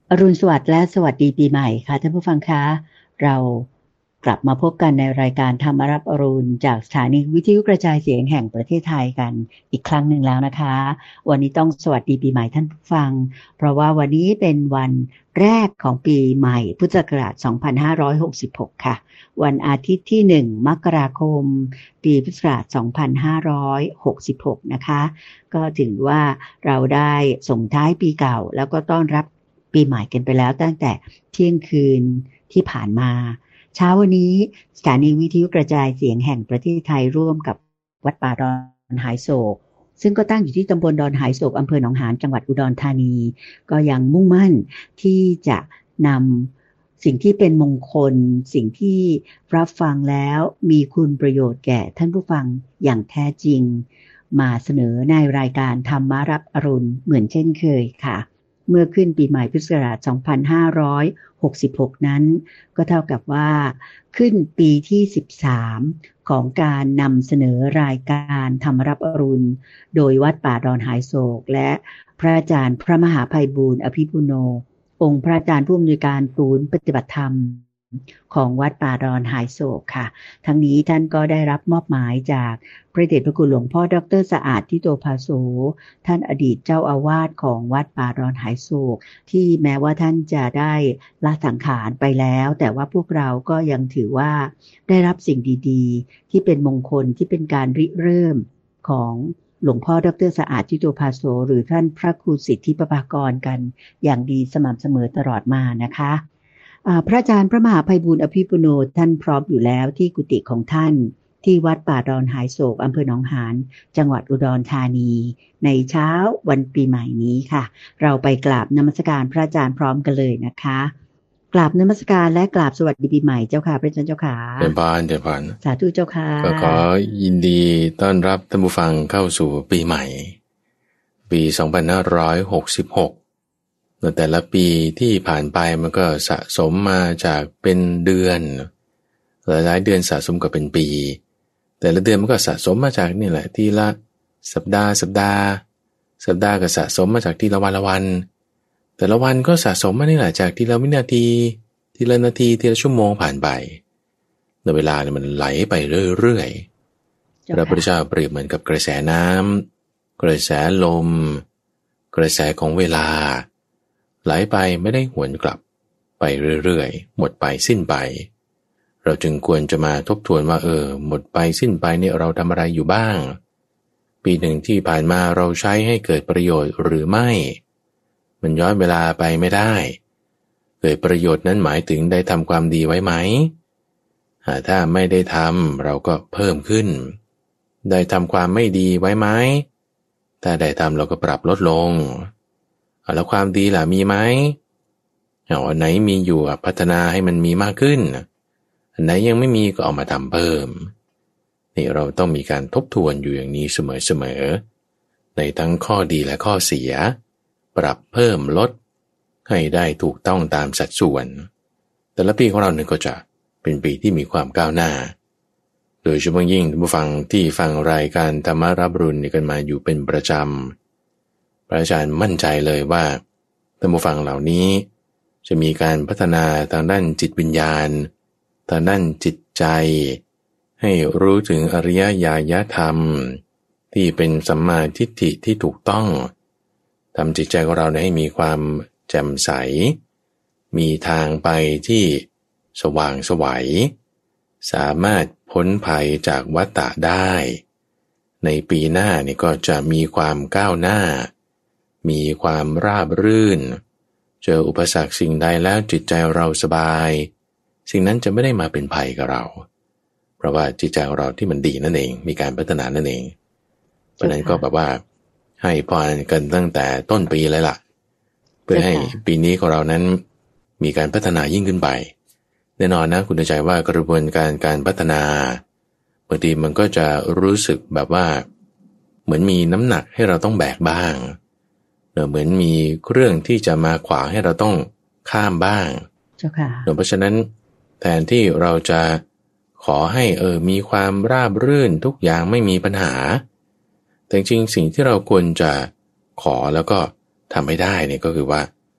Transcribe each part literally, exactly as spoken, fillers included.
อรุณสวัสดิ์และสวัสดีปีใหม่ค่ะท่านผู้ฟังคะเรากลับมาพบกันในรายการธรรมรับอรุณจากสถานีวิทยุกระจายเสียงแห่งประเทศไทยกันอีกครั้งหนึ่งแล้วนะคะวันนี้ต้องสวัสดีปีใหม่ท่านผู้ฟังเพราะว่าวันนี้เป็นวันแรกของปีใหม่พุทธศักราชสองพันห้าร้อยหกสิบหกค่ะวันอาทิตย์ที่หนึ่งมกราคมปีพุทธศักราชสองพันห้าร้อยหกสิบหกนะคะก็ถือว่าเราได้ส่งท้ายปีเก่าแล้วก็ต้อนรับปีใหม่กันไปแล้วตั้งแต่เที่ยงคืนที่ผ่านมาเช้าวันนี้สถานีวิทยุกระจายเสียงแห่งประเทศไทยร่วมกับวัดป่าดอนหายโศกซึ่งก็ตั้งอยู่ที่ตำบลดอนหายโศกอำเภอหนองหานจังหวัดอุดรธานีก็ยังมุ่งมั่นที่จะนำสิ่งที่เป็นมงคลสิ่งที่รับฟังแล้วมีคุณประโยชน์แก่ท่านผู้ฟังอย่างแท้จริงมาเสนอในรายการธรรมรับอรุณเหมือนเช่นเคยค่ะเมื่อขึ้นปีใหม่พุทธศักราชสองพันห้าร้อยหกสิบหกนั้นก็เท่ากับว่าขึ้นปีที่สิบสามของการนำเสนอรายการธรรมรับอรุณโดยวัดป่าดอนหายโศกและพระอาจารย์พระมหาไพบูลย์อภิปุโนองค์พระอาจารย์ผู้อำนวยการศูนย์ปฏิบัติธรรมของวัดป่าดอนหายโศกค่ะทั้งนี้ท่านก็ได้รับมอบหมายจากพระเดชพระคุณหลวงพ่อดร.สะอาดทิโตภาโสท่านอดีตเจ้าอาวาสของวัดป่าดอนหายโศกที่แม้ว่าท่านจะได้ละสังขารไปแล้วแต่ว่าพวกเราก็ยังถือว่าได้รับสิ่งดีๆที่เป็นมงคลที่เป็นการริเริ่มของหลวงพ่อดร.สะอาดทิโตภาโสหรือท่านพระครูสิทธิปภากรกันอย่างดีสม่ำเสมอตลอดมานะคะพระอาจารย์พระมหาไพบูลย์อภิปุโนท่านพร้อมอยู่แล้วที่กุฏิของท่านที่วัดป่าดอนหายโศกอำเภอหนองหานจังหวัดอุดรธานีในเช้าวันปีใหม่นี้ค่ะเราไปกราบนมัสการพระอาจารย์พร้อมกันเลยนะคะกราบนมัสการและกราบสวัสดีปีใหม่เจ้าค่ะพระอาจารย์เจ้าค่ะเจริญพรเจริญพรสาธุเจ้าค่ะก็ขอยินดีต้อนรับท่านผู้ฟังเข้าสู่ปีใหม่ปีสองพันห้าร้อยหกสิบหกแต่ละปีที่ผ่านไปมันก็สะสมมาจากเป็นเดือนหลายๆเดือนสะสมกับเป็นปีแต่ละเดือนมันก็สะสมมาจากนี่แหละทีละสัปดาห์สัปดาห์สัปดาห์ก็สะสมมาจากทีละวันละวันแต่ละวันก็สะสมมานี่แหละจากทีละวินาทีทีละนาทีทีละชั่วโมงผ่านไปในเวลาเนี่ยมันไหลไปเรื่อยๆพระพุทธเจ้าเปรียบเหมือนกับกระแสน้ำกระแสลมกระแสของเวลาไหลไปไม่ได้หวนกลับไปเรื่อยๆหมดไปสิ้นไปเราจึงควรจะมาทบทวนว่าเออหมดไปสิ้นไปเนี่ยเราทำอะไรอยู่บ้างปีหนึ่งที่ผ่านมาเราใช้ให้เกิดประโยชน์หรือไม่มันย้อนเวลาไปไม่ได้เกิดประโยชน์นั้นหมายถึงได้ทำความดีไว้ไหมถ้าไม่ได้ทำเราก็เพิ่มขึ้นได้ทำความไม่ดีไว้ไหมถ้าได้ทำเราก็ปรับลดลงแล้วความดีล่ะมีไหมเอาอันไหนมีอยู่พัฒนาให้มันมีมากขึ้นอันไหนยังไม่มีก็เอามาทำเพิ่มนี่เราต้องมีการทบทวนอยู่อย่างนี้เสมอๆในทั้งข้อดีและข้อเสียปรับเพิ่มลดให้ได้ถูกต้องตามสัดส่วนแต่ละปีของเราเนี่ยก็จะเป็นปีที่มีความก้าวหน้าโดยเฉพาะยิ่งผู้ฟังที่ฟังรายการธรรมรับอรุณกันมาอยู่เป็นประจำพระอาจารย์มั่นใจเลยว่าท่านผู้ฟังเหล่านี้จะมีการพัฒนาทางด้านจิตวิญญาณทางด้านจิตใจให้รู้ถึงอริยญาณธรรมที่เป็นสัมมาทิฏฐิที่ถูกต้องทำจิตใจของเราให้มีความแจ่มใสมีทางไปที่สว่างไสวสามารถพ้นภัยจากวัฏฏะได้ในปีหน้านี่ก็จะมีความก้าวหน้ามีความราบรื่นเจออุปสรรคสิ่งใดแล้วจิตใจเราสบายสิ่งนั้นจะไม่ได้มาเป็นภัยกับเราเพราะว่าจิตใจของเราที่มันดีนั่นเองมีการพัฒนานั่นเองเพราะนั้นก็แบบว่าให้พรกันตั้งแต่ต้นปีเลยล่ะเพื่อให้ปีนี้ของเรานั้นมีการพัฒนายิ่งขึ้นไปแน่นอนนะคุณใจว่ากระบวนการการพัฒนาบางทีมันก็จะรู้สึกแบบว่าเหมือนมีน้ำหนักให้เราต้องแบกบ้างเหมือนมีเรื่องที่จะมาขวางให้เราต้องข้ามบ้างเจ้าค่ะเพราะฉะนั้นแทนที่เราจะขอให้เออมีความราบรื่นทุกอย่างไม่มีปัญหาแต่จริงสิ่งที่เราควรจะขอแล้วก็ทำให้ได้เนี่ยก็คือว่า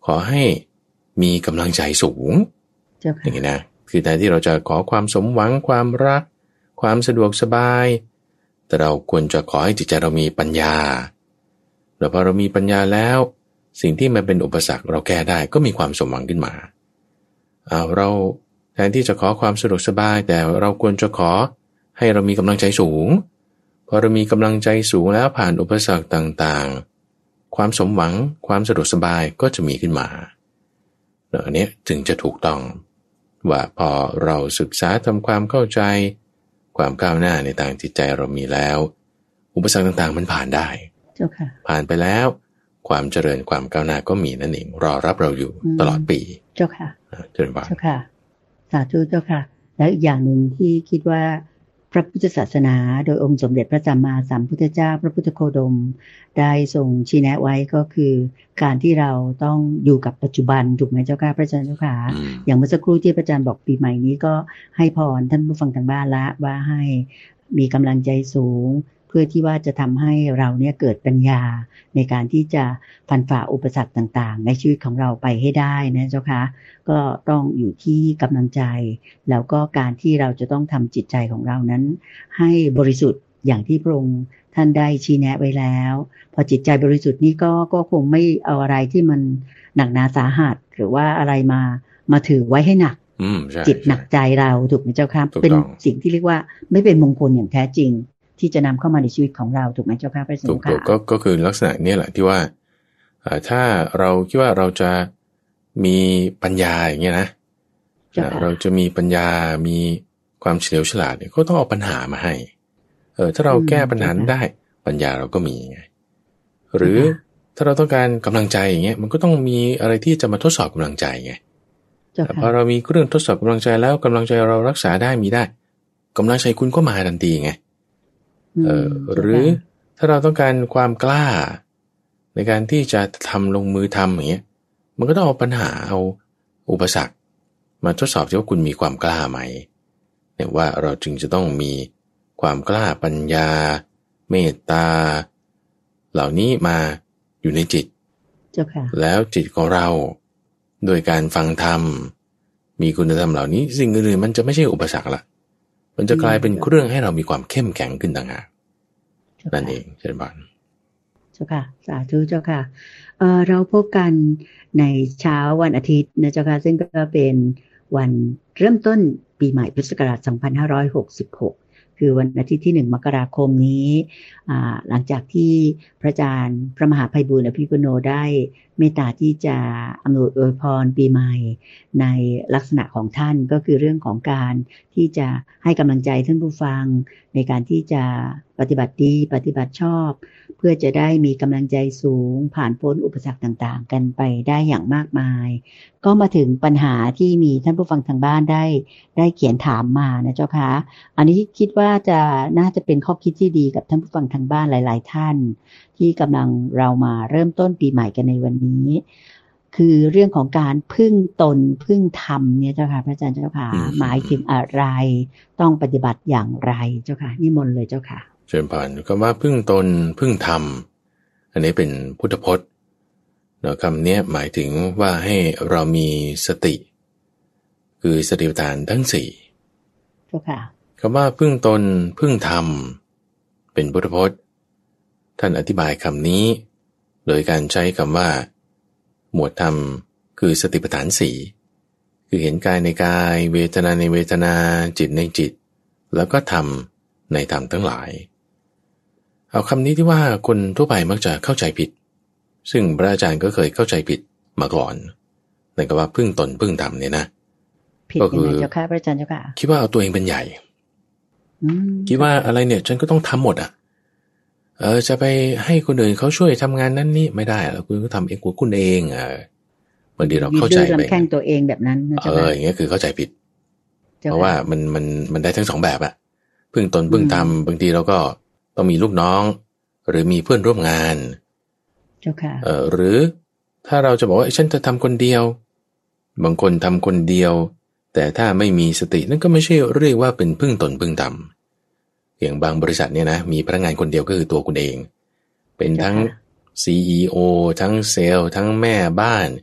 ขอให้มีกำลังใจสูงอย่างนี้นะคือแทนที่เราจะขอความสมหวังความรักความสะดวกสบายแต่เราควรจะขอให้จิตใจเรามีปัญญาแล้วพอเรามีปัญญาแล้วสิ่งที่มันเป็นอุปสรรคเราแก้ได้ก็มีความสมหวังขึ้นมาเอาเราแทนที่จะขอความสะดวกสบายแต่เราควรจะขอให้เรามีกำลังใจสูงพอเรามีกำลังใจสูงแล้วผ่านอุปสรรคต่างๆความสมหวังความสะดวกสบายก็จะมีขึ้นมาอันนี้ถึงจะถูกต้องว่าพอเราศึกษาทำความเข้าใจความก้าวหน้าในทางจิตใจเรามีแล้วอุปสรรคต่างๆมันผ่านได้เจ้าค่ะผ่านไปแล้วความเจริญความก้าวหน้าก็มีนั่นเองรอรับเราอยู่ตลอดปีเจ้าค่ะเจริญพรเจ้าค่ะสาธุเจ้าค่ะแล้วอีกอย่างหนึ่งที่คิดว่าพระพุทธศาสนาโดยองค์สมเด็จพระสัมมาสัมพุทธเจ้าพระพุทธโคดมได้ทรงชี้แนะไว้ก็คือการที่เราต้องอยู่กับปัจจุบันถูกไหมเจ้าค่ะพระอาจารย์เจ้าค่ะอย่างเมื่อสักครู่ที่พระอาจารย์บอกปีใหม่นี้ก็ให้พรท่านผู้ฟังทางบ้านละว่าให้มีกำลังใจสูงเพื่อที่ว่าจะทำให้เราเนี่ยเกิดปัญญาในการที่จะฟันฝ่าอุปสรรคต่างๆในชีวิตของเราไปให้ได้นะเจ้าค่ะก็ต้องอยู่ที่กำลังใจแล้วก็การที่เราจะต้องทำจิตใจของเรานั้นให้บริสุทธิ์อย่างที่พระองค์ท่านได้ชี้แนะไว้แล้วพอจิตใจบริสุทธิ์นี้ก็ก็คงไม่เอาอะไรที่มันหนักหนาสาหัสหรือว่าอะไรมามาถือไว้ให้หนักจิตหนักใจเราถูกไหมเจ้าค่ะเป็นสิ่งที่เรียกว่าไม่เป็นมงคลอย่างแท้จริงที่จะนำเข้ามาในชีวิตของเราถูกไหมเจ้าค่ะพระสงฆ์ค่ะถูกก็ก็คือลักษณะนี้แหละที่ว่าถ้าเราคิดว่าเราจะมีปัญญาอย่างเงี้ยนะเราจะมีปัญญามีความเฉลียวฉลาดเนี่ยก็ต้องเอาปัญหามาให้เออถ้าเราแก้ปัญหาได้ปัญญาเราก็มีไงหรือถ้าเราต้องการกำลังใจอย่างเงี้ยมันก็ต้องมีอะไรที่จะมาทดสอบกำลังใจไงพอเรามีเครื่องทดสอบกำลังใจแล้วกำลังใจเรารักษาได้มีได้กำลังใจคุณก็มาทันทีไงเออหรือถ้าเราต้องการความกล้าในการที่จะทำลงมือทำอย่างเงี้ยมันก็ต้องเอาปัญหาเอาอุปสรรคมาทดสอบว่าคุณมีความกล้าไหมเนี่ยว่าเราจึงจะต้องมีความกล้าปัญญาเมตตาเหล่านี้มาอยู่ในจิตแล้วจิตของเราโดยการฟังธรรมมีคุณธรรมเหล่านี้สิ่งอื่นๆมันจะไม่ใช่อุปสรรคละมันจะกลายเป็นเครื่องให้เรามีความเข้มแข็งขึ้นต่างหากนั่นเองเช่นบ้านเจ้าค่ะสาธุเจ้าค่ะเอ่อเราพบกันในเช้าวันอาทิตย์นะเจ้าค่ะซึ่งก็เป็นวันเริ่มต้นปีใหม่พุทธศักราชสองพันห้าร้อยหกสิบหกคือวันอาทิตย์ที่หนึ่งมกราคมนี้หลังจากที่พระอาจารย์พระมหาไพบูลย์อภิปุโนได้เมตตาที่จะอำนวยอวยพรปีใหม่ในลักษณะของท่านก็คือเรื่องของการที่จะให้กำลังใจท่านผู้ฟังในการที่จะปฏิบัติดีปฏิบัติชอบเพื่อจะได้มีกำลังใจสูงผ่านพ้นอุปสรรคต่างๆกันไปได้อย่างมากมายก็มาถึงปัญหาที่มีท่านผู้ฟังทางบ้านได้ได้เขียนถามมานะเจ้าค่ะอันนี้คิดว่าจะน่าจะเป็นข้อคิดที่ดีกับท่านผู้ฟังทางบ้านหลายๆท่านที่กำลังเรามาเริ่มต้นปีใหม่กันในวันนี้คือเรื่องของการพึ่งตนพึ่งธรรมเนี่ยเจ้าค่ะพระอาจารย์เจ้าค่ะหมายถึงอะไรต้องปฏิบัติอย่างไรเจ้าค่ะนิมนต์เลยเจ้าค่ะเชิญผ่านคำว่าพึ่งตนพึ่งธรรมอันนี้เป็นพุทธพจน์เนาะคำนี้หมายถึงว่าให้เรามีสติคือสติปัฏฐานทั้งสี่เจ้าค่ะคำว่าพึ่งตนพึ่งธรรมเป็นพุทธพจน์ท่านอธิบายคำนี้โดยการใช้คำว่าหมวดธรรมคือสติปัฏฐานสี่คือเห็นกายในกายเวทนาในเวทนาจิตในจิตแล้วก็ธรรมในธรรมทั้งหลายเอาคำนี้ที่ว่าคนทั่วไปมักจะเข้าใจผิดซึ่งพระอาจารย์ก็เคยเข้าใจผิดมาก่อนนั่นก็ว่าพึ่งตนพึ่งธรรมเนี่ยนะก็คือเจ้าค่ะพระอาจารย์เจ้าค่ะคิดว่าเอาตัวเองเป็นใหญ่คิดว่าอะไรเนี่ยฉันก็ต้องทำหมดอ่ะเออจะไปให้คนอื่นเขาช่วยทำงานนั้นนี่ไม่ได้แล้วคุณก็ทำเองคุณเองเออบางทีเราเข้าใจไปแข่งตัวเองแบบนั้นเอออย่างเงี้ยคือเข้าใจผิดเพราะว่ามันมันมันได้ทั้งสองแบบอะพึ่งตนพึ่งธรรมบางทีเราก็ต้องมีลูกน้องหรือมีเพื่อนร่วมงานเจ้าค่ะเออหรือถ้าเราจะบอกว่าฉันจะทำคนเดียวบางคนทำคนเดียวแต่ถ้าไม่มีสตินั่นก็ไม่ใช่เรียกว่าเป็นพึ่งตนพึ่งธรรมอย่างบางบริษัทเนี่ยนะมีพนักงานคนเดียวก็คือตัวคุณเองเป็นทั้ง ซี อี โอ ทั้งเซลล์ทั้งแม่บ้าน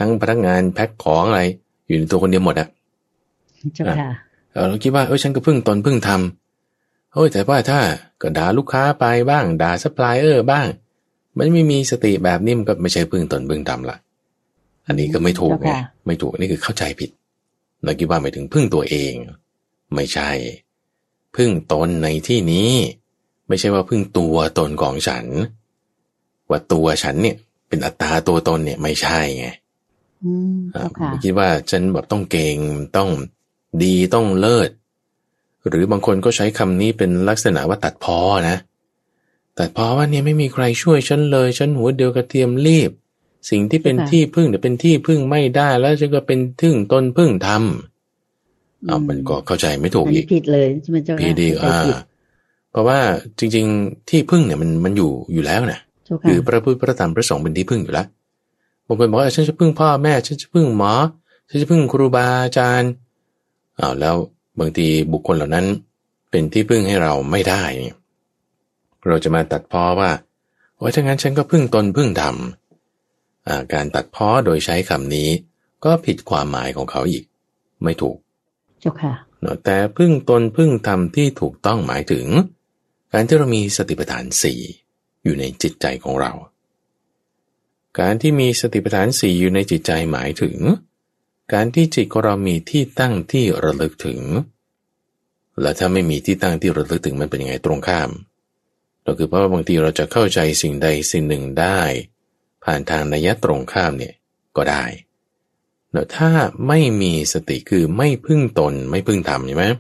ทั้งพนักงานแพ็คของอะไรอยู่ในตัวคนเดียวหมดอะเจ้าค่ะเราคิดว่าเออฉันก็พึ่งตนพึ่งทำโอ้ยแต่ว่าถ้าก็ด่าลูกค้าไปบ้างด่าซัพพลายเออร์บ้างมันไม่มีสติแบบนี้มันก็ไม่ใช่พึ่งตนพึ่งทำละอันนี้ก็ไม่ถูกไงไม่ถูกนี่คือเข้าใจผิดเราคิดว่าหมายถึงพึ่งตัวเองไม่ใช่พึ่งตนในที่นี้ไม่ใช่ว่าพึ่งตัวตนของฉันว่าตัวฉันเนี่ยเป็นอัตตาตัวตนเนี่ยไม่ใช่ไงอืมไม่คิดว่าฉันแบบต้องเก่งต้องดีต้องเลิศหรือบางคนก็ใช้คำนี้เป็นลักษณะว่าตัดพ้อนะตัดพ้อว่าเนี่ยไม่มีใครช่วยฉันเลยฉันหัวเดียวกระเทียมรีบสิ่งที่เป็นที่พึ่งเนี่ยเป็นที่พึ่งไม่ได้แล้วฉันก็เป็นพึ่งตนพึ่งทำเอามันก็เข้าใจไม่ถูกอีกผิดเลยใช่ไหมเจ้าค่ะผิดอีกอ่าเพราะว่าจริงๆที่พึ่งเนี่ยมันมันอยู่อยู่แล้วนะคือพระพุทธพระธรรมพระสงฆ์เป็นที่พึ่งอยู่แล้วบางคนบอกว่าฉันจะพึ่งพ่อแม่ฉันจะพึ่งหมอฉันจะพึ่งครูบาอาจารย์อ้าวแล้วบางทีบุคคลเหล่านั้นเป็นที่พึ่งให้เราไม่ได้เราจะมาตัดพ้อว่าว่าถ้างั้นฉันก็พึ่งตนพึ่งธรรมการตัดพ้อโดยใช้คำนี้ก็ผิดความหมายของเขาอีกไม่ถูกเจ้าค่ะแต่พึ่งตนพึ่งธรรมที่ถูกต้องหมายถึงการที่เรามีสติปัฏฐานสี่อยู่ในจิตใจของเราการที่มีสติปัฏฐานสี่อยู่ในจิตใจหมายถึงการที่จิตของเรามีที่ตั้งที่ระลึกถึงและถ้าไม่มีที่ตั้งที่ระลึกถึงมันเป็นยังไงตรงข้ามก็คือเพราะว่าบางทีเราจะเข้าใจสิ่งใดสิ่งหนึ่งได้ผ่านทางนัยตรงข้ามเนี่ยก็ได้แต่ถ้าไม่มีสติคือไม่พึ่งตนไม่พึ่งธรรมใช่ไหม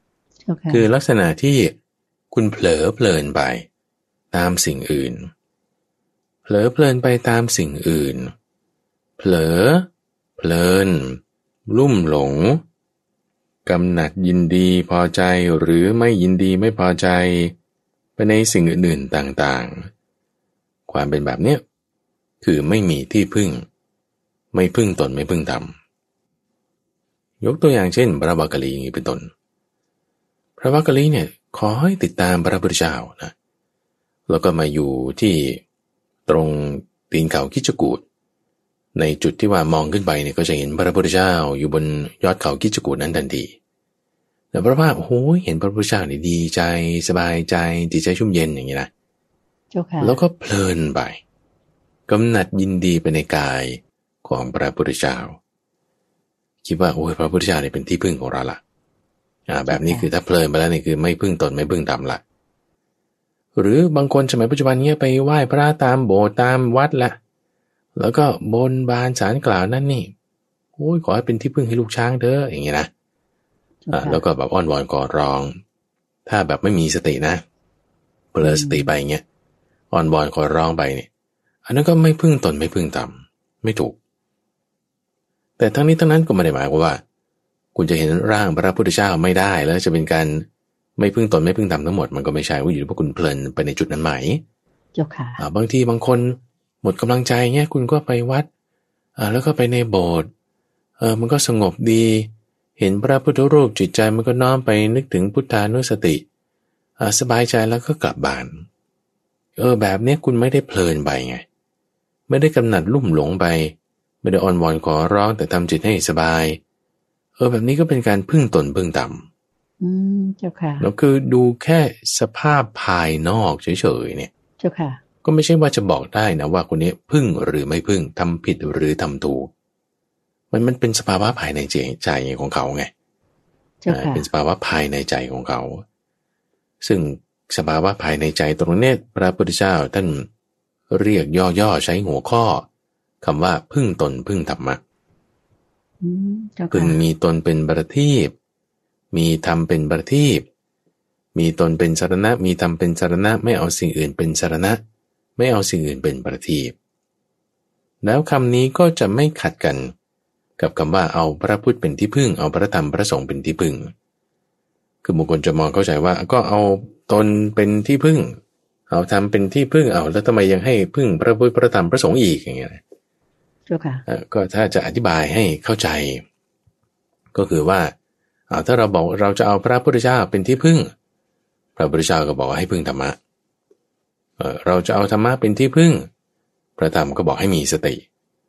okay. คือลักษณะที่คุณเผลอเพลินไปตามสิ่งอื่นเผลอเพลินไปตามสิ่งอื่นเผลอเพลินลุ่มหลงกำหนัดยินดีพอใจหรือไม่ยินดีไม่พอใจไปในสิ่งอื่นๆต่างๆความเป็นแบบเนี้ยคือไม่มีที่พึ่งไม่พึ่งตนไม่พึ่งธรรมยกตัวอย่างเช่นพระวักกะลีอย่างนี้เป็นต้นพระวักกะลีเนี่ยขอให้ติดตามพระพุทธเจ้านะแล้วก็มาอยู่ที่ตรงตีนเขาคิชกูฏในจุดที่ว่ามองขึ้นไปเนี่ยก็จะเห็นพระพุทธเจ้าอยู่บนยอดเขาคิชกูฏนั้นทันทีแต่พระภาพโอ้โหเห็นพระพุทธเจ้านี่ดีใจสบายใจจิตใจชุ่มเย็นอย่างนี้นะแล้วก็เพลินไปกำหนัดยินดีไปในกายของพระพุทธเจ้าคิดว่าโอ้ยพระพุทธเจ้าเนี่ยเป็นที่พึ่งของเราละอ่าแบบนี้คือถ้าเพลินไปแล้วนี่คือไม่พึ่งตนไม่พึ่งธรรมละหรือบางคนสมัยปัจจุบันนี้ไปไหว้พระตามโบสถ์ตามวัดละแล้วก็บนบานศาลกล่าวนั่นนี่โอ้ยขอให้เป็นที่พึ่งให้ลูกช้างเด้ออย่างงี้นะอ่าแล้วก็แบบอ้อนวอนขอร้องถ้าแบบไม่มีสตินะเผลอสติไปอย่างเงี้ยอ้อนวอนขอร้องไปเนี่ยอันนั้นก็ไม่พึ่งตนไม่พึ่งธรรมไม่ถูกแต่ทั้งนี้ทั้งนั้นก็ไม่ได้หมายความว่าคุณจะเห็นร่างพระพุทธเจ้าไม่ได้แล้วจะเป็นการไม่พึ่งตนไม่พึ่งธรรมทั้งหมดมันก็ไม่ใช่ว่าอยู่ที่ว่าคุณเพลินไปในจุดนั้นไหมเจ้าค่ะอ่าบางทีบางคนหมดกำลังใจเงี้ยคุณก็ไปวัดอ่าแล้วก็ไปในโบสถ์เออมันก็สงบดีเห็นพระพุทธรูปจิตใจมันก็น้อมไปนึกถึงพุทธานุสติอ่าสบายใจแล้วก็กลับบ้านเออแบบนี้คุณไม่ได้เพลินไปไงไม่ได้กำหนัดลุ่มหลงไปไม่ได้อ่อนวอนขอร้องแต่ทำจิตให้สบายเออแบบนี้ก็เป็นการพึ่งตนพึ่งธรรมอืมเจ้าค่ะแล้วคือดูแค่สภาพภายนอกเฉยๆเนี่ยเจ้าค่ะก็ไม่ใช่ว่าจะบอกได้นะว่าคนนี้พึ่งหรือไม่พึ่งทำผิดหรือทำถูกมันมันเป็นสภาวะภายในใจของเขาไงเป็นสภาวะภายในใจของเขาซึ่งสภาวะภายในใจตรงนี้พระพุทธเจ้าท่านเรียกย่อๆใช้หัวข้อคำว่าพึ่งตนพึ่งธรรมะพึงมีตนเป็นประทีปมีธรรมเป็นประทีปมีตนเป็นสรณะมีธรรมเป็นสรณะไม่เอาสิ่งอื่นเป็นสรณะไม่เอาสิ่งอื่นเป็นประทีปแล้วคำนี้ก็จะไม่ขัดกันกับคำว่าเอาพระพุทธเป็นที่พึ่งเอาพระธรรมพระสงฆ์เป็นที่พึ่งคือบางคนจะมองเข้าใจว่าก็เอาตนเป็นที่พึ่งเอาธรรมเป็นที่พึ่งเอาแล้วทำไมยังให้พึ่งพระพุทธพระธรรมพระสงฆ์อีกอย่างเงี้ยก็ถ้าจะอธิบายให้เข้าใจก็คือว่าเอาถ้าเราบอกเราจะเอาพระพุทธเจ้าเป็นที่พึ่งพระพุทธเจ้าก็บอกให้พึ่งธรรมะเออเราจะเอาธรรมะเป็นที่พึ่งพระธรรมก็บอกให้มีสติ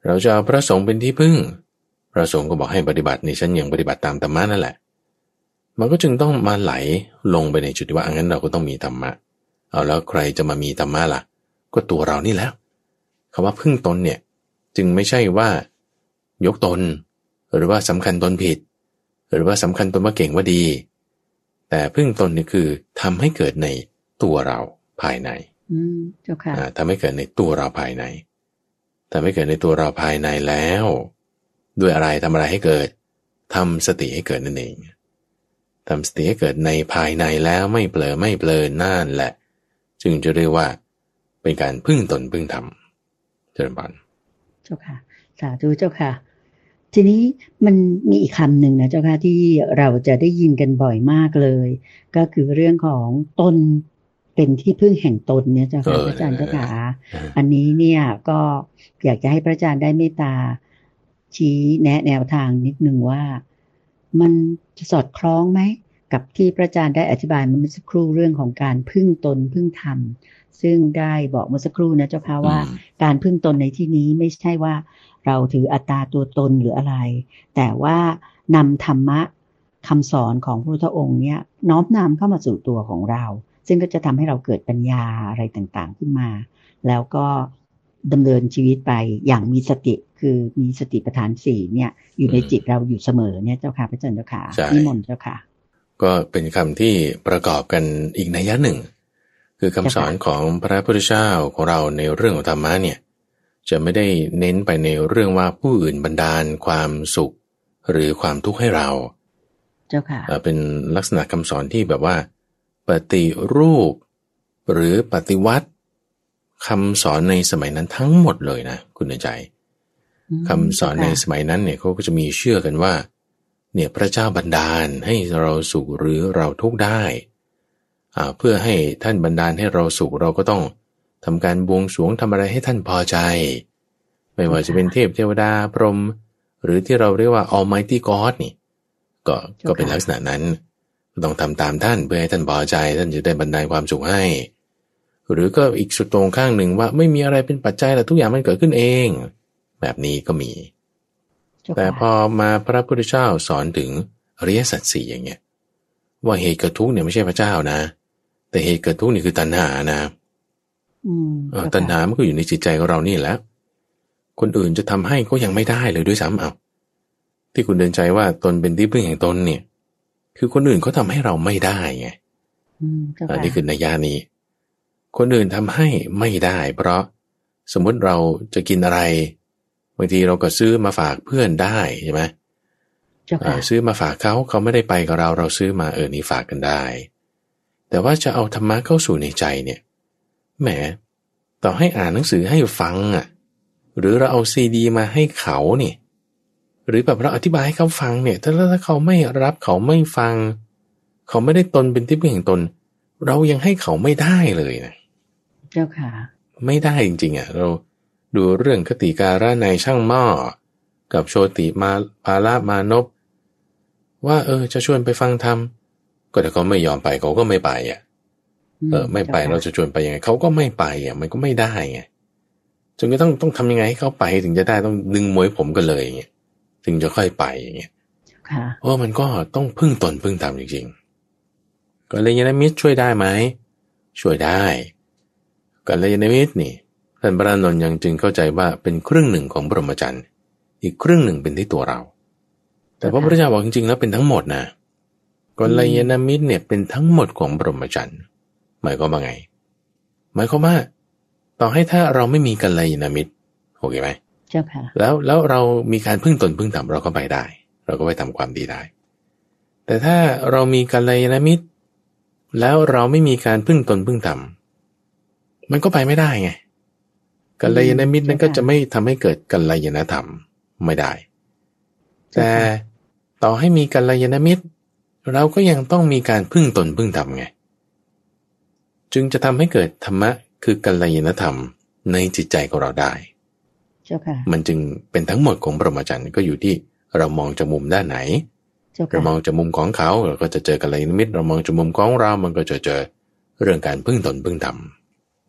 เราจะเอาพระสงฆ์เป็นที่พึ่งพระสงฆ์ก็บอกให้ปฏิบัติในฉันยังปฏิบัติตามธรรมะนั่นแหละมันก็จึงต้องมาไหลลงไปในจุดที่ว่างั้นเราก็ต้องมีธรรมะเอาแล้วใครจะมามีธรรมะล่ะก็ตัวเรานี่แล้วคำว่าพึ่งตนเนี่ยจึงไม่ใช่ว่ายกตนหรือว่าสำคัญตนผิดหรือว่าสำคัญตนว่าเก่งว่าดีแต่พึ่งตนนี่คือทำให้เกิดในตัวเราภายในอืมเจ้าค่ะทำให้เกิดในตัวเราภายในทำให้เกิดในตัวเราภายในแล้วด้วยอะไรทำอะไรให้เกิดทำสติให้เกิดนั่นเองทำสติให้เกิดในภายในแล้วไม่เผลอไม่เผลอนั่นแหละจึงจะเรียกว่าเป็นการพึ่งตนพึ่งธรรมเจริญพรเจ้าค่ะสาธุเจ้าค่ะทีนี้มันมีอีกคำหนึ่งนะเจ้าค่ะที่เราจะได้ยินกันบ่อยมากเลยก็คือเรื่องของตนเป็นที่พึ่งแห่งตนเนี่ยเจ้าค่ะพระอาจารย์เจ้าค่ะอันนี้เนี่ยก็อยากจะให้พระอาจารย์ได้เมตตาชี้แนะแนวทางนิดนึงว่ามันจะสอดคล้องไหมกับที่พระอาจารย์ได้อธิบายเมื่อสักครู่เรื่องของการพึ่งตนพึ่งธรรมซึ่งได้บอกเมื่อสักครู่นะเจ้าค่ะว่าการพึ่งตนในที่นี้ไม่ใช่ว่าเราถืออัตตาตัวตนหรืออะไรแต่ว่านำธรรมะคำสอนของพระพุทธองค์เนี่ยน้อมนำเข้ามาสู่ตัวของเราซึ่งก็จะทำให้เราเกิดปัญญาอะไรต่างๆขึ้นมาแล้วก็ดำเนินชีวิตไปอย่างมีสติคือมีสติปัฏฐานสี่เนี่ยอยู่ในจิตเราอยู่เสมอเนี่ยเจ้าค่ะพระอาจารย์เจ้าค่ะนิมนต์เจ้าค่ะก็เป็นคำที่ประกอบกันอีกนัยยะหนึ่งคือคำสอนของพระพุทธเจ้าของเราในเรื่องของธรรมะเนี่ยจะไม่ได้เน้นไปในเรื่องว่าผู้อื่นบันดาลความสุขหรือความทุกข์ให้เราเจ้าค่ะเป็นลักษณะคำสอนที่แบบว่าปฏิรูปหรือปฏิวัติคำสอนในสมัยนั้นทั้งหมดเลยนะคุณใจคำสอนในสมัยนั้นเนี่ยเขาก็จะมีเชื่อกันว่าเนี่ยพระเจ้าบันดาลให้เราสุขหรือเราทุกข์ได้อ่าเพื่อให้ท่านบันดาลให้เราสุขเราก็ต้องทำการบวงสรวงทำอะไรให้ท่านพอใจไม่ว่าจะเป็นเทพเทวดาพรหมหรือที่เราเรียกว่า Almighty God นี่ก็ก็เป็นลักษณะนั้นต้องทำตามท่านเพื่อให้ท่านพอใจท่านจะได้บันดาลความสุขให้หรือก็อีกสุดตรงข้างหนึ่งว่าไม่มีอะไรเป็นปัจจัยแล้วทุกอย่างมันเกิดขึ้นเองแบบนี้ก็มีแต่พอมาพระพุทธเจ้าสอนถึงอริยสัจสี่อย่างเงี้ยว่าเหตุเกิดทุกข์เนี่ยไม่ใช่พระเจ้านะแต่เหตุเกิดทุกข์นี่คือตัณหานะอืมตัณหามันก็อยู่ในจิตใจของเรานี่แหละคนอื่นจะทำให้ก็ยังไม่ได้เลยด้วยซ้ำเอาที่คุณเดินใจว่าตนเป็นที่พึ่งแห่งตนเนี่ยคือคนอื่นเขาทำให้เราไม่ได้ไงอันนี้คือนัยยะนี้คนอื่นทำให้ไม่ได้เพราะสมมติเราจะกินอะไรบางทีเราก็ซื้อมาฝากเพื่อนได้ใช่ไหมซื้อมาฝากเขาเขาไม่ได้ไปกับเราเราซื้อมาเออนี่ฝากกันได้แต่ว่าจะเอาธรรมะเข้าสู่ในใจเนี่ยแหมต่อให้อ่านหนังสือให้ฟังอ่ะหรือเราเอาซีดีมาให้เขาเนี่ยหรือแบบเราอธิบายให้เขาฟังเนี่ยถ้าถ้าเขาไม่รับเขาไม่ฟังเขาไม่ได้ตนเป็นที่พึ่งแห่งตนเรายังให้เขาไม่ได้เลยนะเจ้าค่ะไม่ได้จริงๆอ่ะเราดูเรื่องคติการะในช่างหม้อกับโชติมาปาละมานพว่าเออจะชวนไปฟังธรรมก็แต่เขาไม่ยอมไปเขาก็ไม่ไปอ่ะเออไม่ไปเราจะชวนไปยังไงเขาก็ไม่ไปอ่ะมันก็ไม่ได้ไงจนก็ต้องต้องทำยังไงให้เขาไปถึงจะได้ต้องดึงมวยผมกันเลยอย่างเงี้ยถึงจะค่อยไปอย่างเงี้ยค่ะเพราะมันก็ต้องพึ่งตนพึ่งธรรมจริงๆกัลยาณมิตรช่วยได้ไหมช่วยได้กัลยาณมิตรนี่ท่านพระอานนท์ยังจึงเข้าใจว่าเป็นครึ่งหนึ่งของพรหมจรรย์อีกครึ่งหนึ่งเป็นที่ตัวเราแต่พระพุทธเจ้าบอกจริงๆแล้วเป็นทั้งหมดนะกัลยาณมิตรเนี่ยเป็นทั้งหมดของพรหมจรรย์หมายความว่าไงหมายความว่าต่อให้ถ้าเราไม่มีกัลยาณมิตรโอเคไหมเจ้าค่ะแล้วแล้วเรามีการพึ่งตนพึ่งธรรมเราก็ไปได้เราก็ไปทำความดีได้แต่ถ้าเรามีกัลยาณมิตรแล้วเราไม่มีการพึ่งตนพึ่งธรรมมันก็ไปไม่ได้ไงกัลยาณมิตรนั้นก็จะไม่ทำให้เกิดกัลยาณธรรมไม่ได้แต่ต่อให้มีกัลยาณมิตรเราก็ยังต้องมีการพึ่งตนพึ่งธรรมไงจึงจะทำให้เกิดธรรมะคือกัลยาณธรรมในจิตใจของเราได้เจ้าค่ะมันจึงเป็นทั้งหมดของพรหมจรรย์ก็อยู่ที่เรามองจากมุมด้านไหนเรามองจากมุมของเขาเราก็จะเจอกัลยาณมิตรเรามองจากมุมของเรามันก็จะเจอเรื่องการพึ่งตนพึ่งธรรม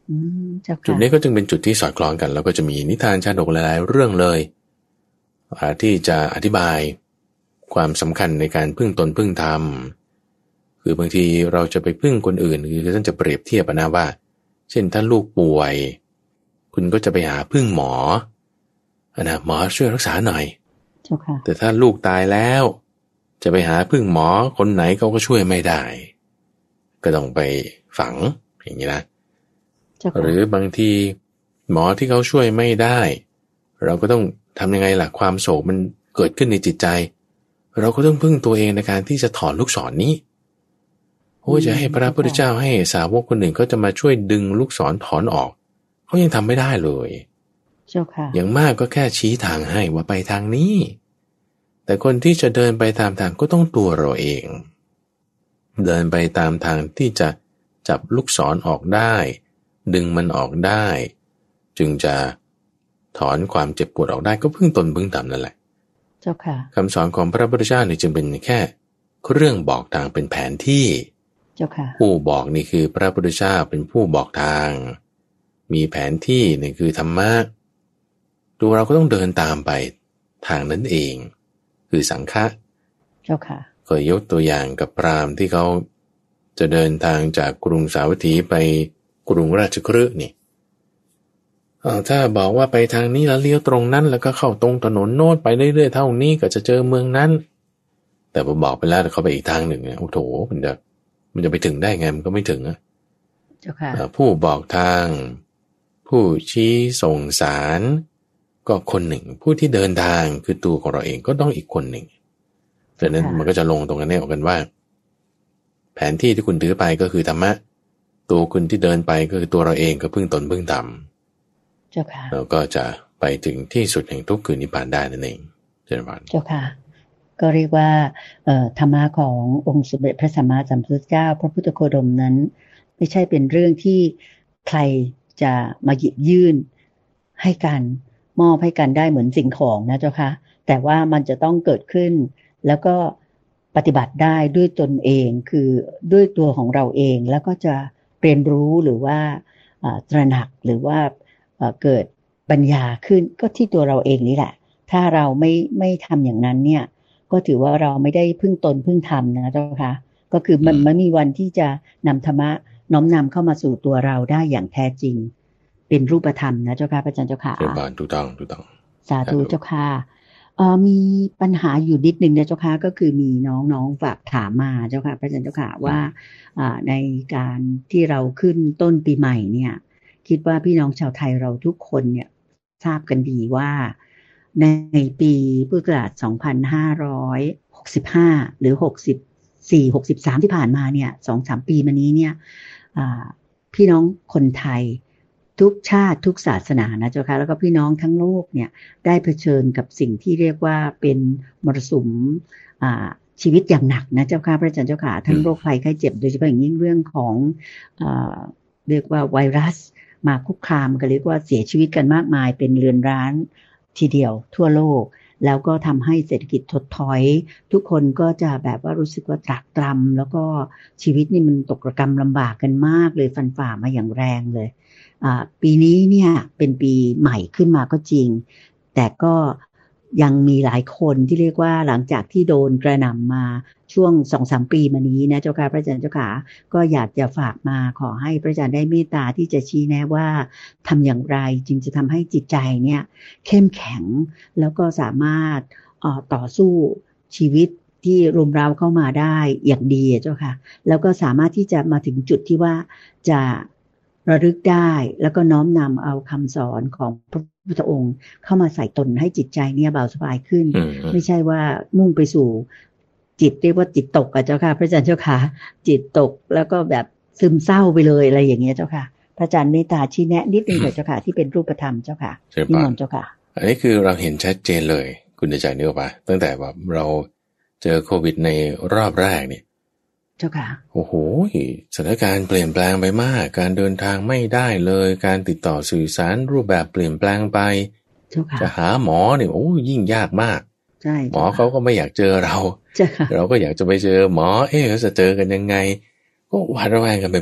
อืมเจ้าค่ะจุดนี้ก็จึงเป็นจุดที่สอดคล้องกันแล้วก็จะมีนิทานชาดกหลายๆเรื่องเลยที่จะอธิบายความสำคัญในการพึ่งตนพึ่งธรรมคือบางทีเราจะไปพึ่งคนอื่นคือท่านจะเปรียบเทียบนะว่าเช่นถ้าลูกป่วยคุณก็จะไปหาพึ่งหมออันนะหมอช่วยรักษาหน่อยเจ้าค่ะแต่ถ้าลูกตายแล้วจะไปหาพึ่งหมอคนไหนเขาก็ช่วยไม่ได้ก็ต้องไปฝังอย่างนี้นะหรือบางทีหมอที่เขาช่วยไม่ได้เราก็ต้องทำยังไงล่ะความโศกมันเกิดขึ้นในจิตใจเราก็ต้องพึ่งตัวเองในการที่จะถอนลูกศร นี้โอ้จะให้พระพุทธเจ้าให้สาวกคนหนึ่งเขาจะมาช่วยดึงลูกศรถอนออกเขายังทำไม่ได้เลยเจ้าค่ะอย่างมากก็แค่ชี้ทางให้ว่าไปทางนี้แต่คนที่จะเดินไปตามทางก็ต้องตัวเราเองเดินไปตามทางที่จะจับลูกศรออกได้ดึงมันออกได้จึงจะถอนความเจ็บปวดออกได้ก็พึ่งตนพึ่งธรรมนั่นแหละเจ้าค่ะคำสอนของพระพุทธเจ้านี่จึงเป็นแค่เรื่องบอกทางเป็นแผนที่เจ้าค่ะผู้บอกนี่คือพระพุทธเจ้าเป็นผู้บอกทางมีแผนที่นี่คือธรรมะตัวเราก็ต้องเดินตามไปทางนั้นเองคือสังฆะเจ้าค่ะเคยยกตัวอย่างกับพราหมณ์ที่เขาจะเดินทางจากกรุงสาวัตถีไปกรุงราชคฤห์นี่ถ้าบอกว่าไปทางนี้แล้วเลี้ยวตรงนั้นแล้วก็เข้าตรงถนนโน้นไปเรื่อยๆเท่านี้ก็จะเจอเมืองนั้นแต่พอบอกไปแล้วแต่เขาไปอีกทางหนึ่งเนี่ยโอ้โหมันจะมันจะไปถึงได้ไงมันก็ไม่ถึงอ่ะเจ้าค่ะผู้บอกทางผู้ชี้ส่งสารก็คนหนึ่งผู้ที่เดินทางคือตัวของเราเองก็ต้องอีกคนหนึ่งดังนั้นมันก็จะลงตรงกันแน่ออกกันว่าแผนที่ที่คุณถือไปก็คือธรรมะตัวคุณที่เดินไปก็คือตัวเราเองก็พึ่งตนพึ่งธรรมเจ้าค่ะเราก็จะไปถึงที่สุดแห่งทุกข์คือนิพพานได้นั่นเองเจริญพรเจ้าค่ะก็เรียกว่าเอ่อธรรมะขององค์สมเด็จพระสัมมาสัมพุทธเจ้าพระพุทธโคดมนั้นไม่ใช่เป็นเรื่องที่ใครจะมาหยิบยื่นให้กันมอบให้กันได้เหมือนสิ่งของนะเจ้าค่ะแต่ว่ามันจะต้องเกิดขึ้นแล้วก็ปฏิบัติได้ด้วยตนเองคือด้วยตัวของเราเองแล้วก็จะเรียนรู้หรือว่าตระหนักหรือว่าเกิดปัญญาขึ้นก็ที่ตัวเราเองนี่แหละถ้าเราไม่ไม่ทำอย่างนั้นเนี่ยก็ถือว่าเราไม่ได้พึ่งตนพึ่งธรรมนะเจ้าค่ะก็คือมันไม่มีวันที่จะนำธรรมะน้อมนำเข้ามาสู่ตัวเราได้อย่างแท้จริงเป็นรูปธรรมนะเจ้าค่ะพระอาจารย์เจ้าค่ะถูกต้องถูกต้องสาธุเจ้าค่ะเอ่อมีปัญหาอยู่นิดนึงนะเจ้าค่ะก็คือมีน้องๆฝากถามมาเจ้าค่ะพระอาจารย์เจ้าค่ะว่าในการที่เราขึ้นต้นปีใหม่เนี่ยคิดว่าพี่น้องชาวไทยเราทุกคนเนี่ยทราบกันดีว่าในปีพุทธศักราชสองพันห้าร้อยหกสิบห้าหรือหกสิบสี่ หกสิบสามที่ผ่านมาเนี่ย สองถึงสาม ปีมานี้เนี่ยพี่น้องคนไทยทุกชาติทุกศาสนานะเจ้าค่ะแล้วก็พี่น้องทั้งโลกเนี่ยได้เผชิญกับสิ่งที่เรียกว่าเป็นมรสุมชีวิตอย่างหนักนะเจ้าค่ะพระอาจารย์เจ้าค่ะทั้งโรคภัยไข้เจ็บโดยเฉพาะอย่างยิ่งเรื่องของเอ่อเรียกว่าไวรัสมาคุกคามก็เรียกว่าเสียชีวิตกันมากมายเป็นเรือนร้านทีเดียวทั่วโลกแล้วก็ทำให้เศรษฐกิจถดถอยทุกคนก็จะแบบว่ารู้สึกว่าตรากตรำแล้วก็ชีวิตนี่มันตกระกำลำบากกันมากเลยฟันฝ่ามาอย่างแรงเลยปีนี้เนี่ยเป็นปีใหม่ขึ้นมาก็จริงแต่ก็ยังมีหลายคนที่เรียกว่าหลังจากที่โดนกระหน่ำมาช่วง สองถึงสาม ปีมานี้นะเจ้าค่ะพระอาจารย์เจ้าค่ะก็อยากจะฝากมาขอให้พระอาจารย์ได้เมตตาที่จะชี้แนะว่าทำอย่างไรจึงจะทำให้จิตใจเนี่ยเข้มแข็งแล้วก็สามารถเอ่อต่อสู้ชีวิตที่รุมเร้าเข้ามาได้อย่างดีเจ้าค่ะแล้วก็สามารถที่จะมาถึงจุดที่ว่าจะระลึกได้แล้วก็น้อมนำเอาคำสอนของพระพุทธองค์เข้ามาใส่ตนให้จิตใจเนี่ยเบาสบายขึ้นไม่ใช่ว่ามุ่งไปสู่จิตเรียกว่าจิตตกอ่ะเจ้าค่ะพระอาจารย์เจ้าค่ะจิตตกแล้วก็แบบซึมเศร้าไปเลยอะไรอย่างเงี้ยเจ้าค่ะพระอาจารย์เมตตาชี้แนะนิดนึงเจ้าค่ะที่เป็นรูปธรรมเจ้าค่ะนิมนต์เจ้าค่ะอันนี้คือเราเห็นชัดเจนเลยคุณอาจารย์นึกออกปะตั้งแต่แบบเราเจอโควิดในรอบแรกเนี่ยเจ้าค่ะโอ้โหสถานการณ์เปลี่ยนแปลงไปมากการเดินทางไม่ได้เลยการติดต่อสื่อสารรูปแบบเปลี่ยนแปลงไปจะหาหมอเนี่ยโอ้ยิ่งยากมากใช่หมอเขาก็ไม่อยากเจอเราเราก็อยากจะไปเจอหมอเอ๊ะจะเจอกันยังไงก็หวาดระแวงกันไปหมด